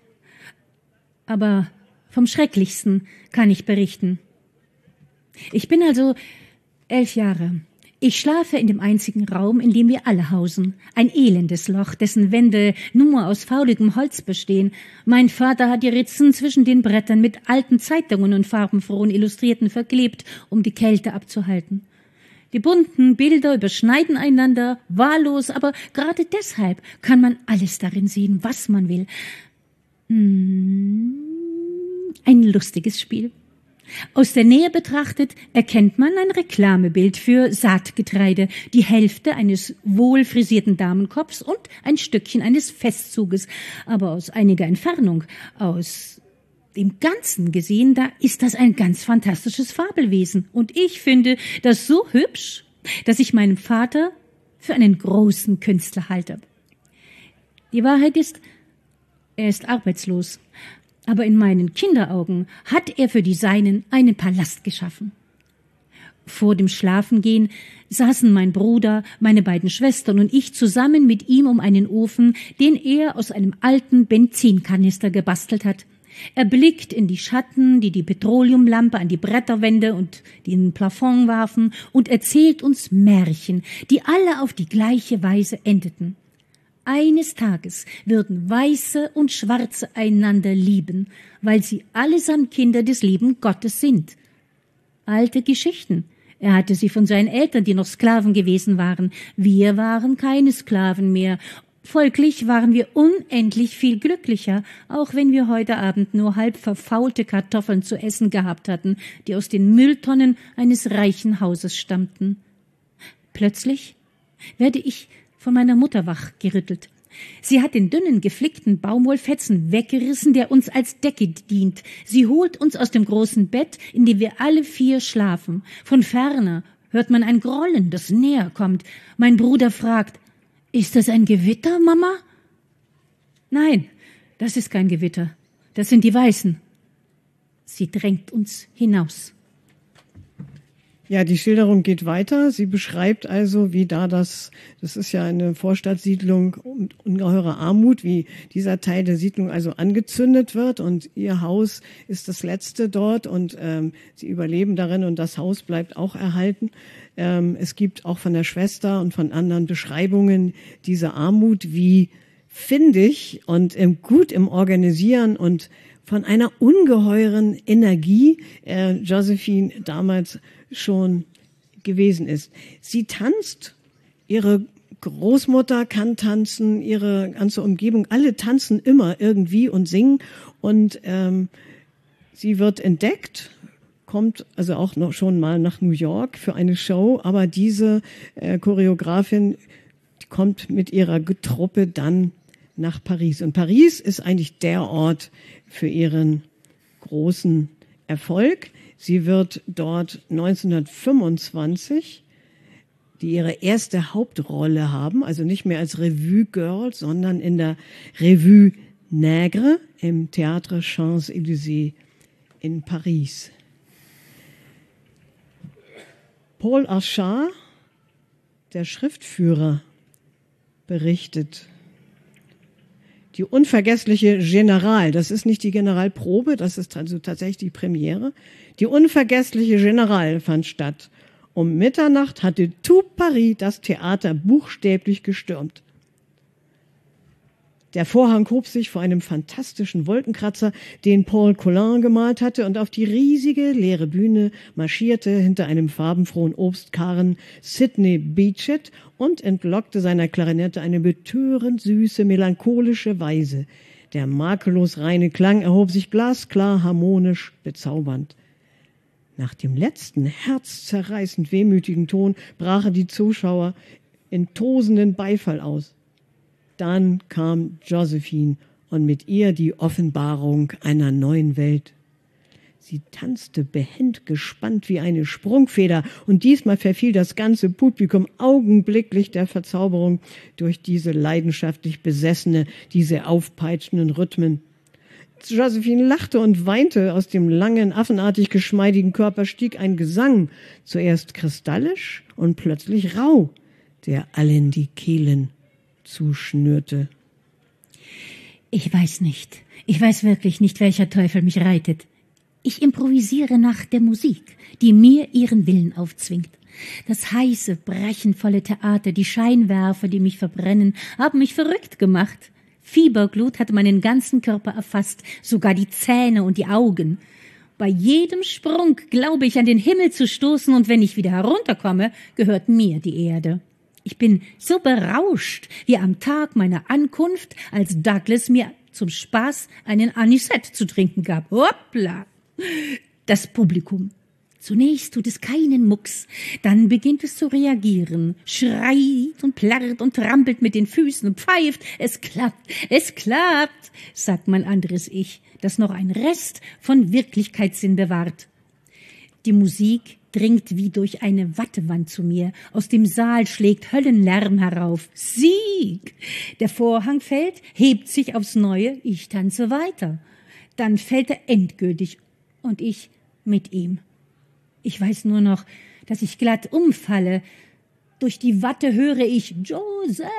Aber vom Schrecklichsten kann ich berichten. Ich bin also elf Jahre. Ich schlafe in dem einzigen Raum, in dem wir alle hausen. Ein elendes Loch, dessen Wände nur aus fauligem Holz bestehen. Mein Vater hat die Ritzen zwischen den Brettern mit alten Zeitungen und farbenfrohen Illustrierten verklebt, um die Kälte abzuhalten. Die bunten Bilder überschneiden einander, wahllos, aber gerade deshalb kann man alles darin sehen, was man will. Hm, ein lustiges Spiel. Aus der Nähe betrachtet erkennt man ein Reklamebild für Saatgetreide, die Hälfte eines wohl frisierten Damenkopfs und ein Stückchen eines Festzuges. Aber aus einiger Entfernung, aus dem Ganzen gesehen, da ist das ein ganz fantastisches Fabelwesen. Und ich finde das so hübsch, dass ich meinen Vater für einen großen Künstler halte. Die Wahrheit ist, er ist arbeitslos. Aber in meinen Kinderaugen hat er für die Seinen einen Palast geschaffen. Vor dem Schlafengehen saßen mein Bruder, meine beiden Schwestern und ich zusammen mit ihm um einen Ofen, den er aus einem alten Benzinkanister gebastelt hat. Er blickt in die Schatten, die die Petroleumlampe an die Bretterwände und den Plafond warfen, und erzählt uns Märchen, die alle auf die gleiche Weise endeten. Eines Tages würden Weiße und Schwarze einander lieben, weil sie allesamt Kinder des lieben Gottes sind. Alte Geschichten. Er hatte sie von seinen Eltern, die noch Sklaven gewesen waren. Wir waren keine Sklaven mehr. Folglich waren wir unendlich viel glücklicher, auch wenn wir heute Abend nur halb verfaulte Kartoffeln zu essen gehabt hatten, die aus den Mülltonnen eines reichen Hauses stammten. Plötzlich werde ich von meiner Mutter wachgerüttelt. Sie hat den dünnen, geflickten Baumwollfetzen weggerissen, der uns als Decke dient. Sie holt uns aus dem großen Bett, in dem wir alle vier schlafen. Von ferne hört man ein Grollen, das näher kommt. Mein Bruder fragt: Ist das ein Gewitter, Mama? Nein, das ist kein Gewitter. Das sind die Weißen. Sie drängt uns hinaus. Ja, die Schilderung geht weiter. Sie beschreibt also, wie da das, das ist ja eine Vorstadtsiedlung und ungeheure Armut, wie dieser Teil der Siedlung also angezündet wird, und ihr Haus ist das letzte dort, und ähm, sie überleben darin und das Haus bleibt auch erhalten. Ähm, es gibt auch von der Schwester und von anderen Beschreibungen dieser Armut, wie findig und ähm, gut im Organisieren und von einer ungeheuren Energie äh, Josephine damals schon gewesen ist. Sie tanzt, ihre Großmutter kann tanzen, ihre ganze Umgebung, alle tanzen immer irgendwie und singen, und ähm, sie wird entdeckt, kommt also auch noch schon mal nach New York für eine Show, aber diese äh, Choreografin kommt mit ihrer Truppe dann nach Paris. Und Paris ist eigentlich der Ort für ihren großen Erfolg. Sie wird dort neunzehnhundertfünfundzwanzig die ihre erste Hauptrolle haben, also nicht mehr als Revue Girl, sondern in der Revue Nègre im Théâtre Champs-Élysées in Paris. Paul Achard, der Schriftführer, berichtet: Die unvergessliche General, das ist nicht die Generalprobe, das ist also tatsächlich die Premiere. Die unvergessliche General fand statt. Um Mitternacht hatte tout Paris das Theater buchstäblich gestürmt. Der Vorhang hob sich vor einem fantastischen Wolkenkratzer, den Paul Colin gemalt hatte, und auf die riesige leere Bühne marschierte hinter einem farbenfrohen Obstkarren Sidney Bechet und entlockte seiner Klarinette eine betörend süße, melancholische Weise. Der makellos reine Klang erhob sich glasklar, harmonisch, bezaubernd. Nach dem letzten, herzzerreißend wehmütigen Ton brachen die Zuschauer in tosenden Beifall aus. Dann kam Josephine und mit ihr die Offenbarung einer neuen Welt. Sie tanzte behend gespannt wie eine Sprungfeder und diesmal verfiel das ganze Publikum augenblicklich der Verzauberung durch diese leidenschaftlich Besessene, diese aufpeitschenden Rhythmen. Josephine lachte und weinte, aus dem langen, affenartig geschmeidigen Körper stieg ein Gesang, zuerst kristallisch und plötzlich rau, der allen die Kehlen zuschnürte. Ich weiß nicht, ich weiß wirklich nicht, welcher Teufel mich reitet. Ich improvisiere nach der Musik, die mir ihren Willen aufzwingt. Das heiße, brechenvolle Theater, die Scheinwerfer, die mich verbrennen, haben mich verrückt gemacht. Fieberglut hat meinen ganzen Körper erfasst, sogar die Zähne und die Augen. Bei jedem Sprung glaube ich, an den Himmel zu stoßen, und wenn ich wieder herunterkomme, gehört mir die Erde. Ich bin so berauscht wie am Tag meiner Ankunft, als Douglas mir zum Spaß einen Anisette zu trinken gab. Hoppla! Das Publikum. Zunächst tut es keinen Mucks, dann beginnt es zu reagieren, schreit und plärrt und trampelt mit den Füßen und pfeift. Es klappt, es klappt, sagt mein anderes Ich, das noch ein Rest von Wirklichkeitssinn bewahrt. Die Musik dringt wie durch eine Wattewand zu mir. Aus dem Saal schlägt Höllenlärm herauf. Sieg! Der Vorhang fällt, hebt sich aufs Neue, ich tanze weiter. Dann fällt er endgültig und ich mit ihm. Ich weiß nur noch, dass ich glatt umfalle. Durch die Watte höre ich Josephine.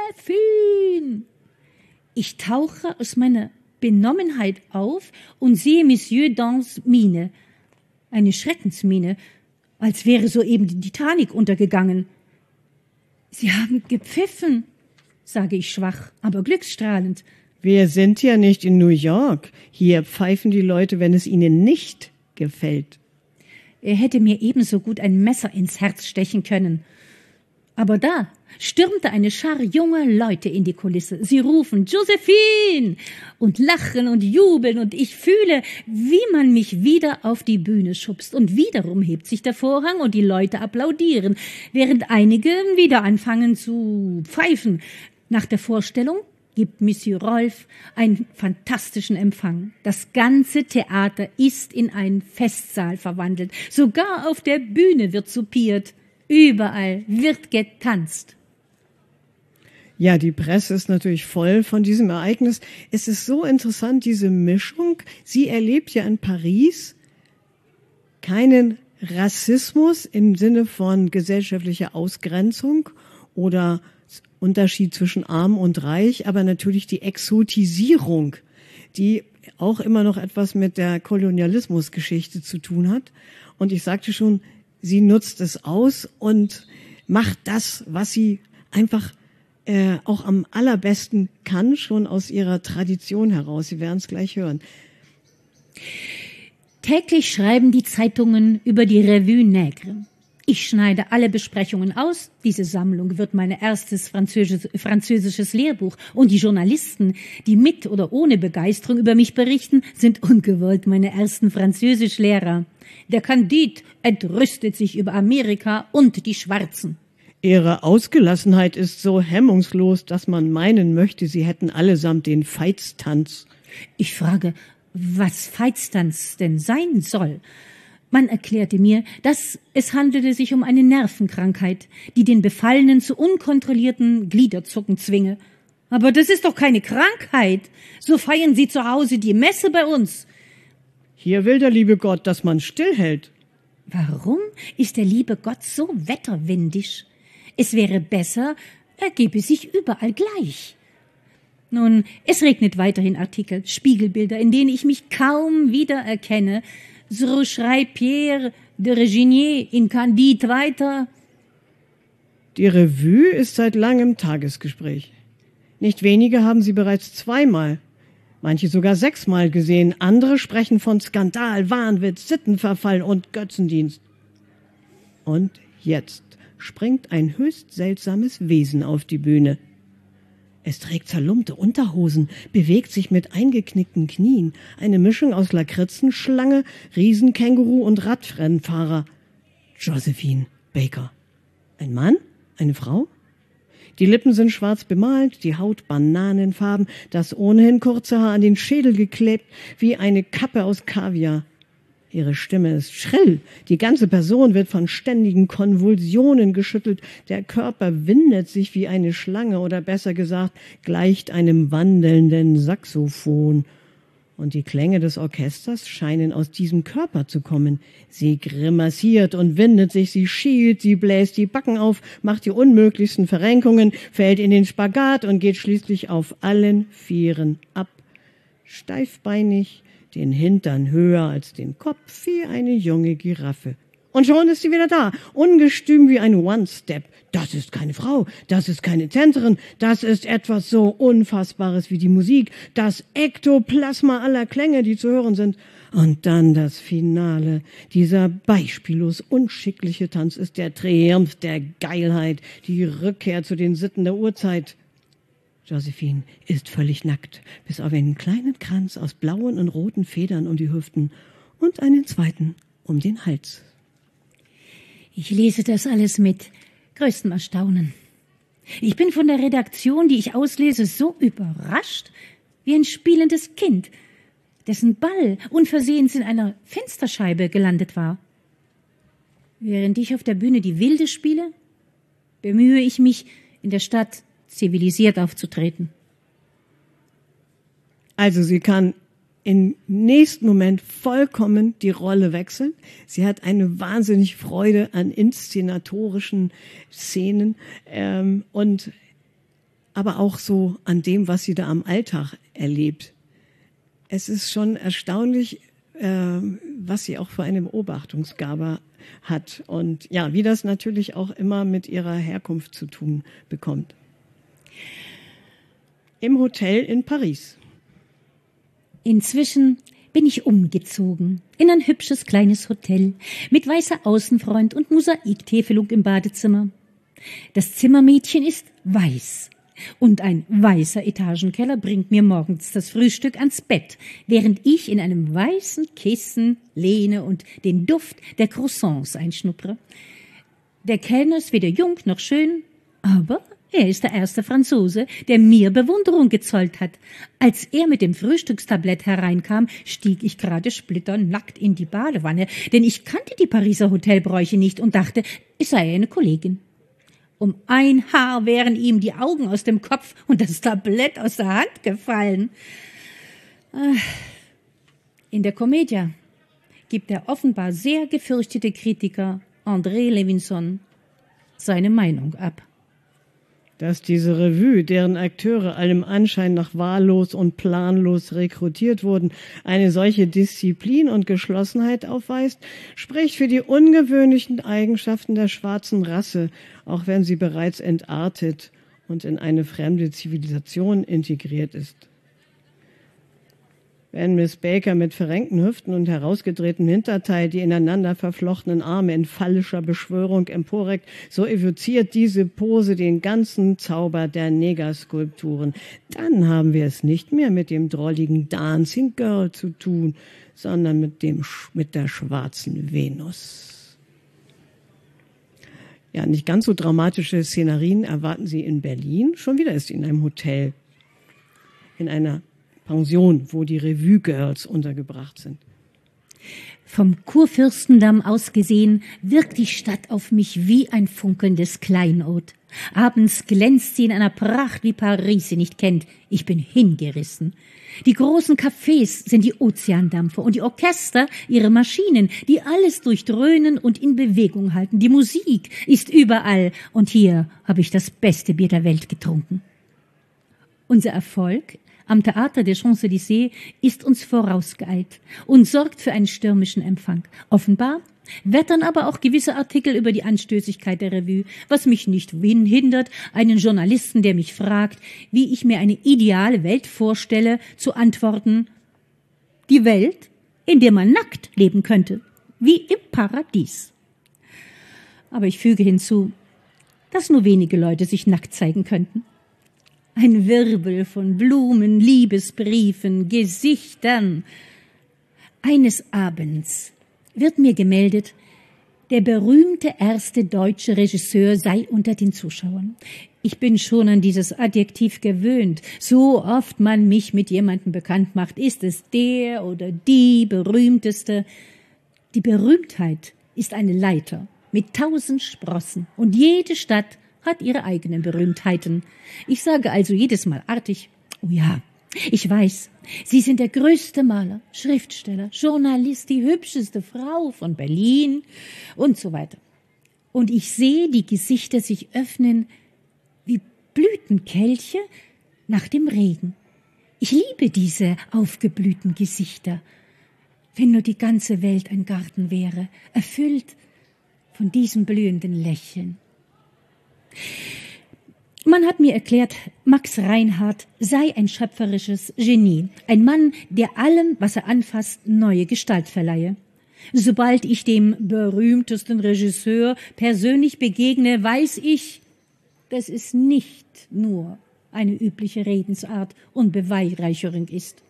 Ich tauche aus meiner Benommenheit auf und sehe Monsieur Dans Miene. Eine Schreckensmiene, als wäre soeben die Titanic untergegangen. Sie haben gepfiffen, sage ich schwach, aber glücksstrahlend. Wir sind ja nicht in New York. Hier pfeifen die Leute, wenn es ihnen nicht gefällt. Er hätte mir ebenso gut ein Messer ins Herz stechen können. Aber da stürmte eine Schar junger Leute in die Kulisse. Sie rufen »Josephine« und lachen und jubeln, und ich fühle, wie man mich wieder auf die Bühne schubst. Und wiederum hebt sich der Vorhang und die Leute applaudieren, während einige wieder anfangen zu pfeifen. Nach der Vorstellung gibt Monsieur Rolf einen fantastischen Empfang. Das ganze Theater ist in einen Festsaal verwandelt. Sogar auf der Bühne wird soupiert. Überall wird getanzt. Ja, die Presse ist natürlich voll von diesem Ereignis. Es ist so interessant, diese Mischung. Sie erlebt ja in Paris keinen Rassismus im Sinne von gesellschaftlicher Ausgrenzung oder Unterschied zwischen arm und reich, aber natürlich die Exotisierung, die auch immer noch etwas mit der Kolonialismusgeschichte zu tun hat. Und ich sagte schon, sie nutzt es aus und macht das, was sie einfach äh, auch am allerbesten kann, schon aus ihrer Tradition heraus. Sie werden es gleich hören. Täglich schreiben die Zeitungen über die Revue Nègre. Ich schneide alle Besprechungen aus. Diese Sammlung wird mein erstes französisch, französisches Lehrbuch. Und die Journalisten, die mit oder ohne Begeisterung über mich berichten, sind ungewollt meine ersten Französischlehrer. Der Candide entrüstet sich über Amerika und die Schwarzen. Ihre Ausgelassenheit ist so hemmungslos, dass man meinen möchte, sie hätten allesamt den Veitstanz. Ich frage, was Veitstanz denn sein soll. Man erklärte mir, dass es handelte sich um eine Nervenkrankheit, die den Befallenen zu unkontrollierten Gliederzucken zwinge. Aber das ist doch keine Krankheit. So feiern Sie zu Hause die Messe bei uns. Hier will der liebe Gott, dass man stillhält. Warum ist der liebe Gott so wetterwindisch? Es wäre besser, er gebe sich überall gleich. Nun, es regnet weiterhin Artikel, Spiegelbilder, in denen ich mich kaum wiedererkenne. So schreibt Pierre de Reginier in Candide weiter. Die Revue ist seit langem Tagesgespräch. Nicht wenige haben sie bereits zweimal, manche sogar sechsmal gesehen. Andere sprechen von Skandal, Wahnwitz, Sittenverfall und Götzendienst. Und jetzt springt ein höchst seltsames Wesen auf die Bühne. Es trägt zerlumpte Unterhosen, bewegt sich mit eingeknickten Knien, eine Mischung aus Lakritzen, Schlange, Riesenkänguru und Radrennfahrer. Josephine Baker. Ein Mann? Eine Frau? Die Lippen sind schwarz bemalt, die Haut bananenfarben, das ohnehin kurze Haar an den Schädel geklebt, wie eine Kappe aus Kaviar. Ihre Stimme ist schrill, die ganze Person wird von ständigen Konvulsionen geschüttelt, der Körper windet sich wie eine Schlange oder besser gesagt, gleicht einem wandelnden Saxophon. Und die Klänge des Orchesters scheinen aus diesem Körper zu kommen. Sie grimassiert und windet sich, sie schielt, sie bläst die Backen auf, macht die unmöglichsten Verrenkungen, fällt in den Spagat und geht schließlich auf allen Vieren ab. Steifbeinig, den Hintern höher als den Kopf, wie eine junge Giraffe. Und schon ist sie wieder da, ungestüm wie ein One-Step. Das ist keine Frau, das ist keine Tänzerin, das ist etwas so Unfassbares wie die Musik, das Ektoplasma aller Klänge, die zu hören sind. Und dann das Finale. Dieser beispiellos unschickliche Tanz ist der Triumph der Geilheit, die Rückkehr zu den Sitten der Urzeit. Josephine ist völlig nackt, bis auf einen kleinen Kranz aus blauen und roten Federn um die Hüften und einen zweiten um den Hals. Ich lese das alles mit größtem Erstaunen. Ich bin von der Redaktion, die ich auslese, so überrascht wie ein spielendes Kind, dessen Ball unversehens in einer Fensterscheibe gelandet war. Während ich auf der Bühne die Wilde spiele, bemühe ich mich, in der Stadt zivilisiert aufzutreten. Also sie kann im nächsten Moment vollkommen die Rolle wechseln. Sie hat eine wahnsinnig Freude an inszenatorischen Szenen ähm, und aber auch so an dem, was sie da am Alltag erlebt. Es ist schon erstaunlich, äh, was sie auch für eine Beobachtungsgabe hat und ja, wie das natürlich auch immer mit ihrer Herkunft zu tun bekommt. Im Hotel in Paris. Inzwischen bin ich umgezogen in ein hübsches kleines Hotel mit weißer Außenfront und Mosaiktäfelung im Badezimmer. Das Zimmermädchen ist weiß und ein weißer Etagenkeller bringt mir morgens das Frühstück ans Bett, während ich in einem weißen Kissen lehne und den Duft der Croissants einschnuppere. Der Kellner ist weder jung noch schön, aber er ist der erste Franzose, der mir Bewunderung gezollt hat. Als er mit dem Frühstückstablett hereinkam, stieg ich gerade splitternackt in die Badewanne, denn ich kannte die Pariser Hotelbräuche nicht und dachte, es sei eine Kollegin. Um ein Haar wären ihm die Augen aus dem Kopf und das Tablett aus der Hand gefallen. In der Commedia gibt der offenbar sehr gefürchtete Kritiker André Levinson seine Meinung ab. Dass diese Revue, deren Akteure allem Anschein nach wahllos und planlos rekrutiert wurden, eine solche Disziplin und Geschlossenheit aufweist, spricht für die ungewöhnlichen Eigenschaften der schwarzen Rasse, auch wenn sie bereits entartet und in eine fremde Zivilisation integriert ist. Wenn Miss Baker mit verrenkten Hüften und herausgedrehtem Hinterteil die ineinander verflochtenen Arme in phallischer Beschwörung emporreckt, so evoziert diese Pose den ganzen Zauber der Negerskulpturen. Dann haben wir es nicht mehr mit dem drolligen Dancing Girl zu tun, sondern mit dem, mit der schwarzen Venus. Ja, nicht ganz so dramatische Szenarien erwarten Sie in Berlin. Schon wieder ist sie in einem Hotel, in einer Pension, wo die Revue-Girls untergebracht sind. Vom Kurfürstendamm aus gesehen wirkt die Stadt auf mich wie ein funkelndes Kleinod. Abends glänzt sie in einer Pracht, wie Paris sie nicht kennt. Ich bin hingerissen. Die großen Cafés sind die Ozeandampfer und die Orchester ihre Maschinen, die alles durchdröhnen und in Bewegung halten. Die Musik ist überall und hier habe ich das beste Bier der Welt getrunken. Unser Erfolg am Theater des Champs-Élysées ist uns vorausgeeilt und sorgt für einen stürmischen Empfang. Offenbar wettern aber auch gewisse Artikel über die Anstößigkeit der Revue, was mich nicht hindert, einen Journalisten, der mich fragt, wie ich mir eine ideale Welt vorstelle, zu antworten: Die Welt, in der man nackt leben könnte, wie im Paradies. Aber ich füge hinzu, dass nur wenige Leute sich nackt zeigen könnten. Ein Wirbel von Blumen, Liebesbriefen, Gesichtern. Eines Abends wird mir gemeldet, der berühmte erste deutsche Regisseur sei unter den Zuschauern. Ich bin schon an dieses Adjektiv gewöhnt. So oft man mich mit jemandem bekannt macht, ist es der oder die berühmteste. Die Berühmtheit ist eine Leiter mit tausend Sprossen und jede Stadt hat ihre eigenen Berühmtheiten. Ich sage also jedes Mal artig, oh ja, ich weiß, Sie sind der größte Maler, Schriftsteller, Journalist, die hübscheste Frau von Berlin und so weiter. Und ich sehe die Gesichter sich öffnen wie Blütenkelche nach dem Regen. Ich liebe diese aufgeblühten Gesichter. Wenn nur die ganze Welt ein Garten wäre, erfüllt von diesem blühenden Lächeln. Man hat mir erklärt, Max Reinhardt sei ein schöpferisches Genie, ein Mann, der allem, was er anfasst, neue Gestalt verleihe. Sobald ich dem berühmtesten Regisseur persönlich begegne, weiß ich, dass es nicht nur eine übliche Redensart und Beweihräucherung ist.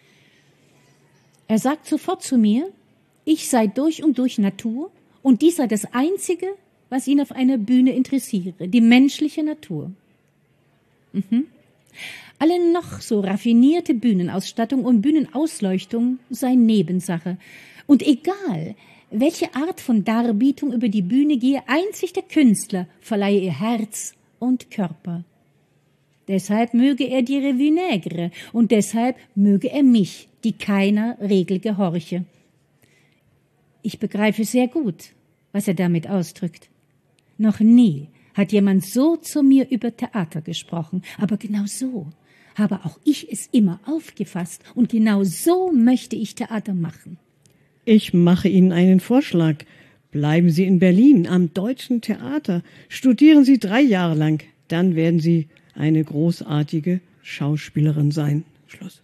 Er sagt sofort zu mir, ich sei durch und durch Natur und dies sei das Einzige, was ihn auf einer Bühne interessiere, die menschliche Natur. Mhm. Alle noch so raffinierte Bühnenausstattung und Bühnenausleuchtung sei Nebensache. Und egal, welche Art von Darbietung über die Bühne gehe, einzig der Künstler verleihe ihr Herz und Körper. Deshalb möge er die Revue Nègre und deshalb möge er mich, die keiner Regel gehorche. Ich begreife sehr gut, was er damit ausdrückt. Noch nie hat jemand so zu mir über Theater gesprochen, aber genau so habe auch ich es immer aufgefasst und genau so möchte ich Theater machen. Ich mache Ihnen einen Vorschlag. Bleiben Sie in Berlin am Deutschen Theater. Studieren Sie drei Jahre lang. Dann werden Sie eine großartige Schauspielerin sein. Schluss.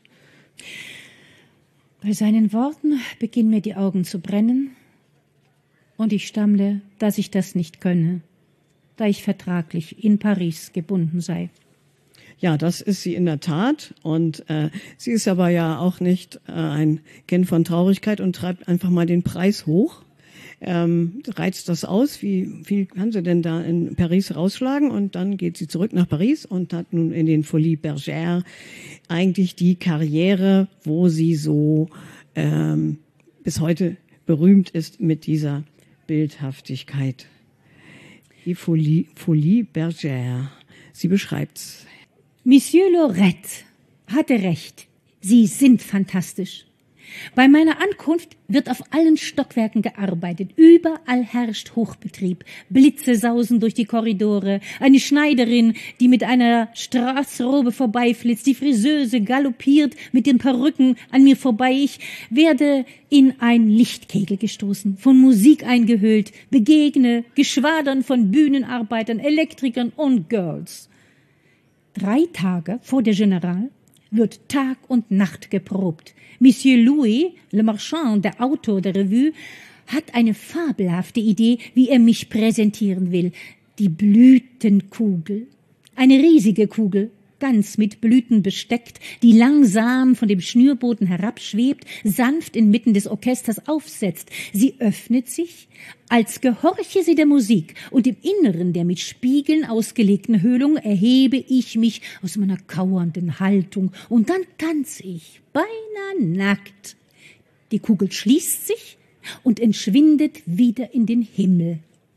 Bei seinen Worten beginnen mir die Augen zu brennen und ich stammle, dass ich das nicht könne, da ich vertraglich in Paris gebunden sei. Ja, das ist sie in der Tat. Und äh, sie ist aber ja auch nicht äh, ein Kind von Traurigkeit und treibt einfach mal den Preis hoch. Ähm, reizt das aus, wie viel kann sie denn da in Paris rausschlagen? Und dann geht sie zurück nach Paris und hat nun in den Folies Bergère eigentlich die Karriere, wo sie so ähm, bis heute berühmt ist mit dieser Bildhaftigkeit. Die Folie, Folies Bergère. Sie beschreibt's. Monsieur Laurette hatte recht. Sie sind fantastisch. Bei meiner Ankunft wird auf allen Stockwerken gearbeitet. Überall herrscht Hochbetrieb. Blitze sausen durch die Korridore. Eine Schneiderin, die mit einer Straßrobe vorbeiflitzt. Die Friseuse galoppiert mit den Perücken an mir vorbei. Ich werde in ein Lichtkegel gestoßen, von Musik eingehüllt, begegne Geschwadern von Bühnenarbeitern, Elektrikern und Girls. Drei Tage vor der General wird Tag und Nacht geprobt. Monsieur Louis, Le Marchand, der Autor der Revue, hat eine fabelhafte Idee, wie er mich präsentieren will. Die Blütenkugel. Eine riesige Kugel, ganz mit Blüten besteckt, die langsam von dem Schnürboden herabschwebt, sanft inmitten des Orchesters aufsetzt. Sie öffnet sich, als gehorche sie der Musik, und im Inneren der mit Spiegeln ausgelegten Höhlung erhebe ich mich aus meiner kauernden Haltung, und dann tanze ich, beinahe nackt. Die Kugel schließt sich und entschwindet wieder in den Himmel.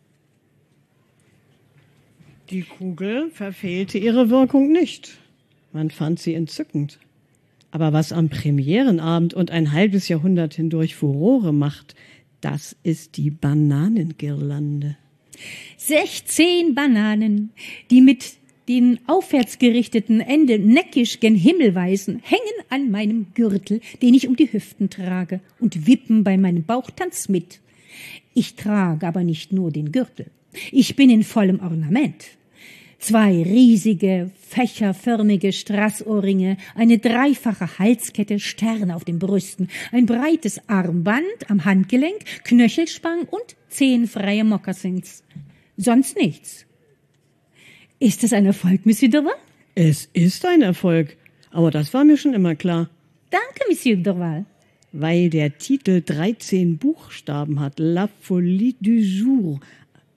Die Kugel verfehlte ihre Wirkung nicht. Man fand sie entzückend. Aber was am Premierenabend und ein halbes Jahrhundert hindurch Furore macht, das ist die Bananengirlande. Sechzehn Bananen, die mit den aufwärts gerichteten Enden neckisch gen Himmel weisen, hängen an meinem Gürtel, den ich um die Hüften trage, und wippen bei meinem Bauchtanz mit. Ich trage aber nicht nur den Gürtel. Ich bin in vollem Ornament. Zwei riesige, fächerförmige Straßohrringe, eine dreifache Halskette, Sterne auf den Brüsten, ein breites Armband am Handgelenk, Knöchelspangen und zehn freie Mokassins. Sonst nichts. Ist das ein Erfolg, Monsieur Dorval? Es ist ein Erfolg, aber das war mir schon immer klar. Danke, Monsieur Dorval. Weil der Titel dreizehn Buchstaben hat, La Folie du Jour,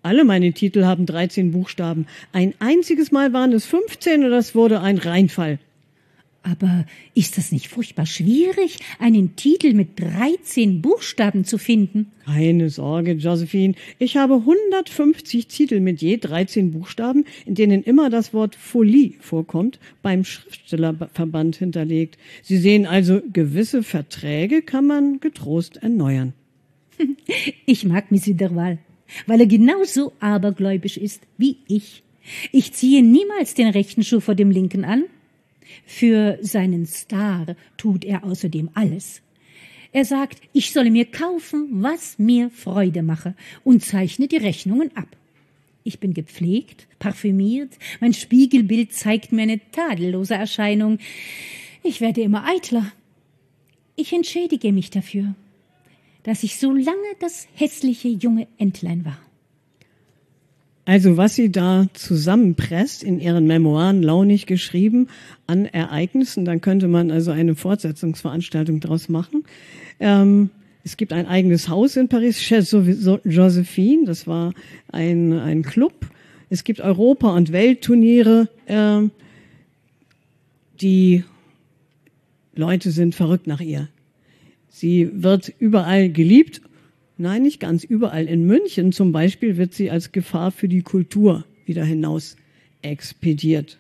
Alle meine Titel haben dreizehn Buchstaben. Ein einziges Mal waren es fünfzehn und das wurde ein Reinfall. Aber ist das nicht furchtbar schwierig, einen Titel mit dreizehn Buchstaben zu finden? Keine Sorge, Josephine. Ich habe hundertfünfzig Titel mit je dreizehn Buchstaben, in denen immer das Wort Folie vorkommt, beim Schriftstellerverband hinterlegt. Sie sehen also, gewisse Verträge kann man getrost erneuern. Ich mag Monsieur Derval, weil er genauso abergläubisch ist wie ich. Ich ziehe niemals den rechten Schuh vor dem linken an. Für seinen Star tut er außerdem alles. Er sagt, ich solle mir kaufen, was mir Freude mache, und zeichnet die Rechnungen ab. Ich bin gepflegt, parfümiert, mein Spiegelbild zeigt mir eine tadellose Erscheinung. Ich werde immer eitler. Ich entschädige mich dafür, dass ich so lange das hässliche junge Entlein war. Also was sie da zusammenpresst, in ihren Memoiren launig geschrieben, an Ereignissen, dann könnte man also eine Fortsetzungsveranstaltung daraus machen. Ähm, es gibt ein eigenes Haus in Paris, Chez Josephine, das war ein, ein Club. Es gibt Europa- und Weltturniere. Ähm, die Leute sind verrückt nach ihr. Sie wird überall geliebt. Nein, nicht ganz überall. In München zum Beispiel wird sie als Gefahr für die Kultur wieder hinaus expediert.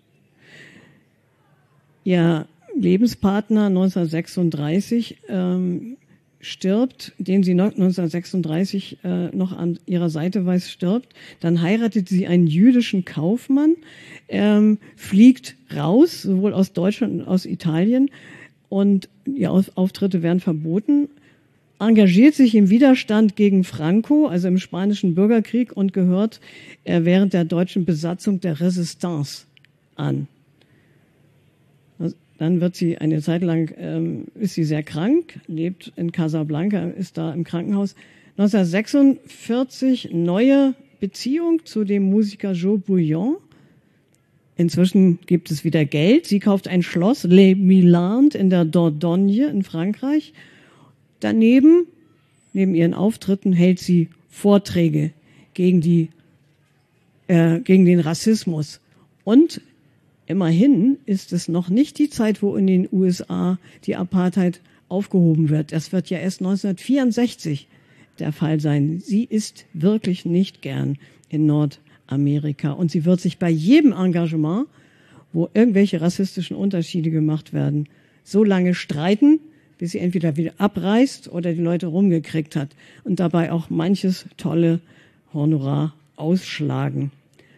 Ihr Lebenspartner neunzehnhundertsechsunddreißig ähm, stirbt, den sie neunzehnhundertsechsunddreißig äh, noch an ihrer Seite weiß, stirbt. Dann heiratet sie einen jüdischen Kaufmann, ähm, fliegt raus, sowohl aus Deutschland als auch aus Italien, und ihre Auftritte werden verboten. Engagiert sich im Widerstand gegen Franco, also im Spanischen Bürgerkrieg, und gehört äh, während der deutschen Besatzung der Resistance an. Also, dann wird sie eine Zeit lang, ähm, ist sie sehr krank, lebt in Casablanca, ist da im Krankenhaus. neunzehnhundertsechsundvierzig neue Beziehung zu dem Musiker Joe Bouillon. Inzwischen gibt es wieder Geld. Sie kauft ein Schloss, Les Milandes, in der Dordogne in Frankreich. Daneben, neben ihren Auftritten, hält sie Vorträge gegen die, äh, gegen den Rassismus. Und immerhin ist es noch nicht die Zeit, wo in den U S A die Apartheid aufgehoben wird. Das wird ja erst neunzehnhundertvierundsechzig der Fall sein. Sie ist wirklich nicht gern in Nordamerika. Und sie wird sich bei jedem Engagement, wo irgendwelche rassistischen Unterschiede gemacht werden, so lange streiten, bis sie entweder wieder abreißt oder die Leute rumgekriegt hat und dabei auch manches tolle Honorar ausschlagen.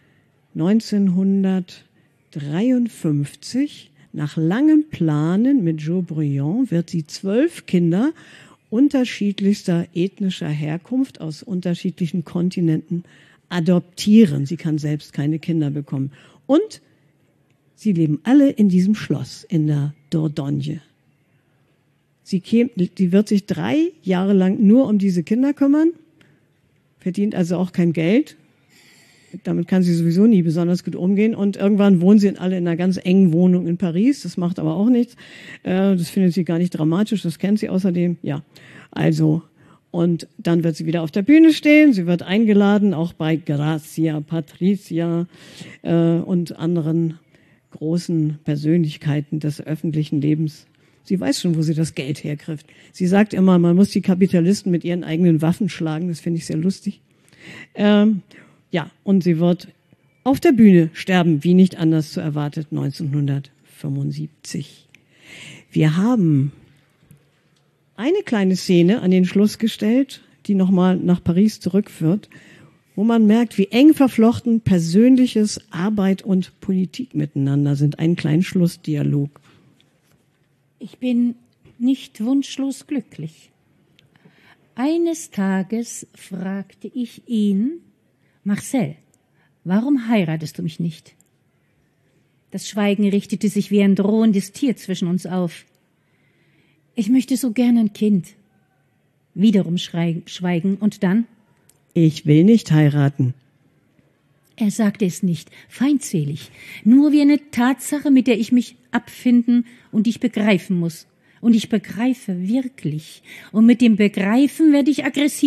neunzehnhundertdreiundfünfzig, nach langem Planen mit Joe Bouillon, wird sie zwölf Kinder unterschiedlichster ethnischer Herkunft aus unterschiedlichen Kontinenten adoptieren. Sie kann selbst keine Kinder bekommen. Und sie leben alle in diesem Schloss in der Dordogne. Sie, käme, sie wird sich drei Jahre lang nur um diese Kinder kümmern, verdient also auch kein Geld. Damit kann sie sowieso nie besonders gut umgehen. Und irgendwann wohnen sie alle in einer ganz engen Wohnung in Paris. Das macht aber auch nichts. Das findet sie gar nicht dramatisch. Das kennt sie außerdem. Ja, also, und dann wird sie wieder auf der Bühne stehen. Sie wird eingeladen, auch bei Grazia, Patricia äh, und anderen großen Persönlichkeiten des öffentlichen Lebens. Sie weiß schon, wo sie das Geld herkriegt. Sie sagt immer, man muss die Kapitalisten mit ihren eigenen Waffen schlagen. Das finde ich sehr lustig. Ähm, ja, und sie wird auf der Bühne sterben, wie nicht anders zu erwartet, neunzehnhundertfünfundsiebzig. Wir haben eine kleine Szene an den Schluss gestellt, die nochmal nach Paris zurückführt, wo man merkt, wie eng verflochten Persönliches, Arbeit und Politik miteinander sind. Einen kleinen Schlussdialog. Ich bin nicht wunschlos glücklich. Eines Tages fragte ich ihn, Marcel, warum heiratest du mich nicht? Das Schweigen richtete sich wie ein drohendes Tier zwischen uns auf. Ich möchte so gern ein Kind. Wiederum Schweigen und dann? Ich will nicht heiraten. Er sagte es nicht, feindselig, nur wie eine Tatsache, mit der ich mich abfinden und die ich begreifen muss. Und ich begreife wirklich. Und mit dem Begreifen werde ich aggressiv.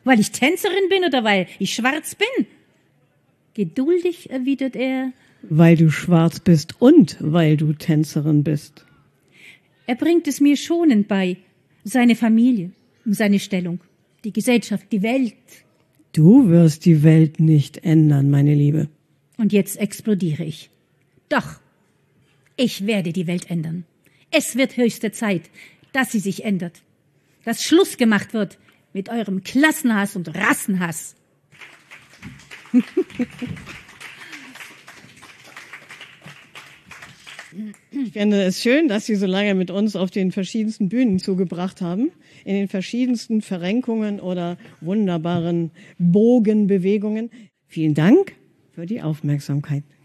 Weil ich Tänzerin bin oder weil ich schwarz bin? Geduldig erwidert er. Weil du schwarz bist und weil du Tänzerin bist. Er bringt es mir schonend bei. Seine Familie, seine Stellung, die Gesellschaft, die Welt. Du wirst die Welt nicht ändern, meine Liebe. Und jetzt explodiere ich. Doch, ich werde die Welt ändern. Es wird höchste Zeit, dass sie sich ändert. Dass Schluss gemacht wird mit eurem Klassenhass und Rassenhass. Ich finde es schön, dass Sie so lange mit uns auf den verschiedensten Bühnen zugebracht haben, in den verschiedensten Verrenkungen oder wunderbaren Bogenbewegungen. Vielen Dank für die Aufmerksamkeit.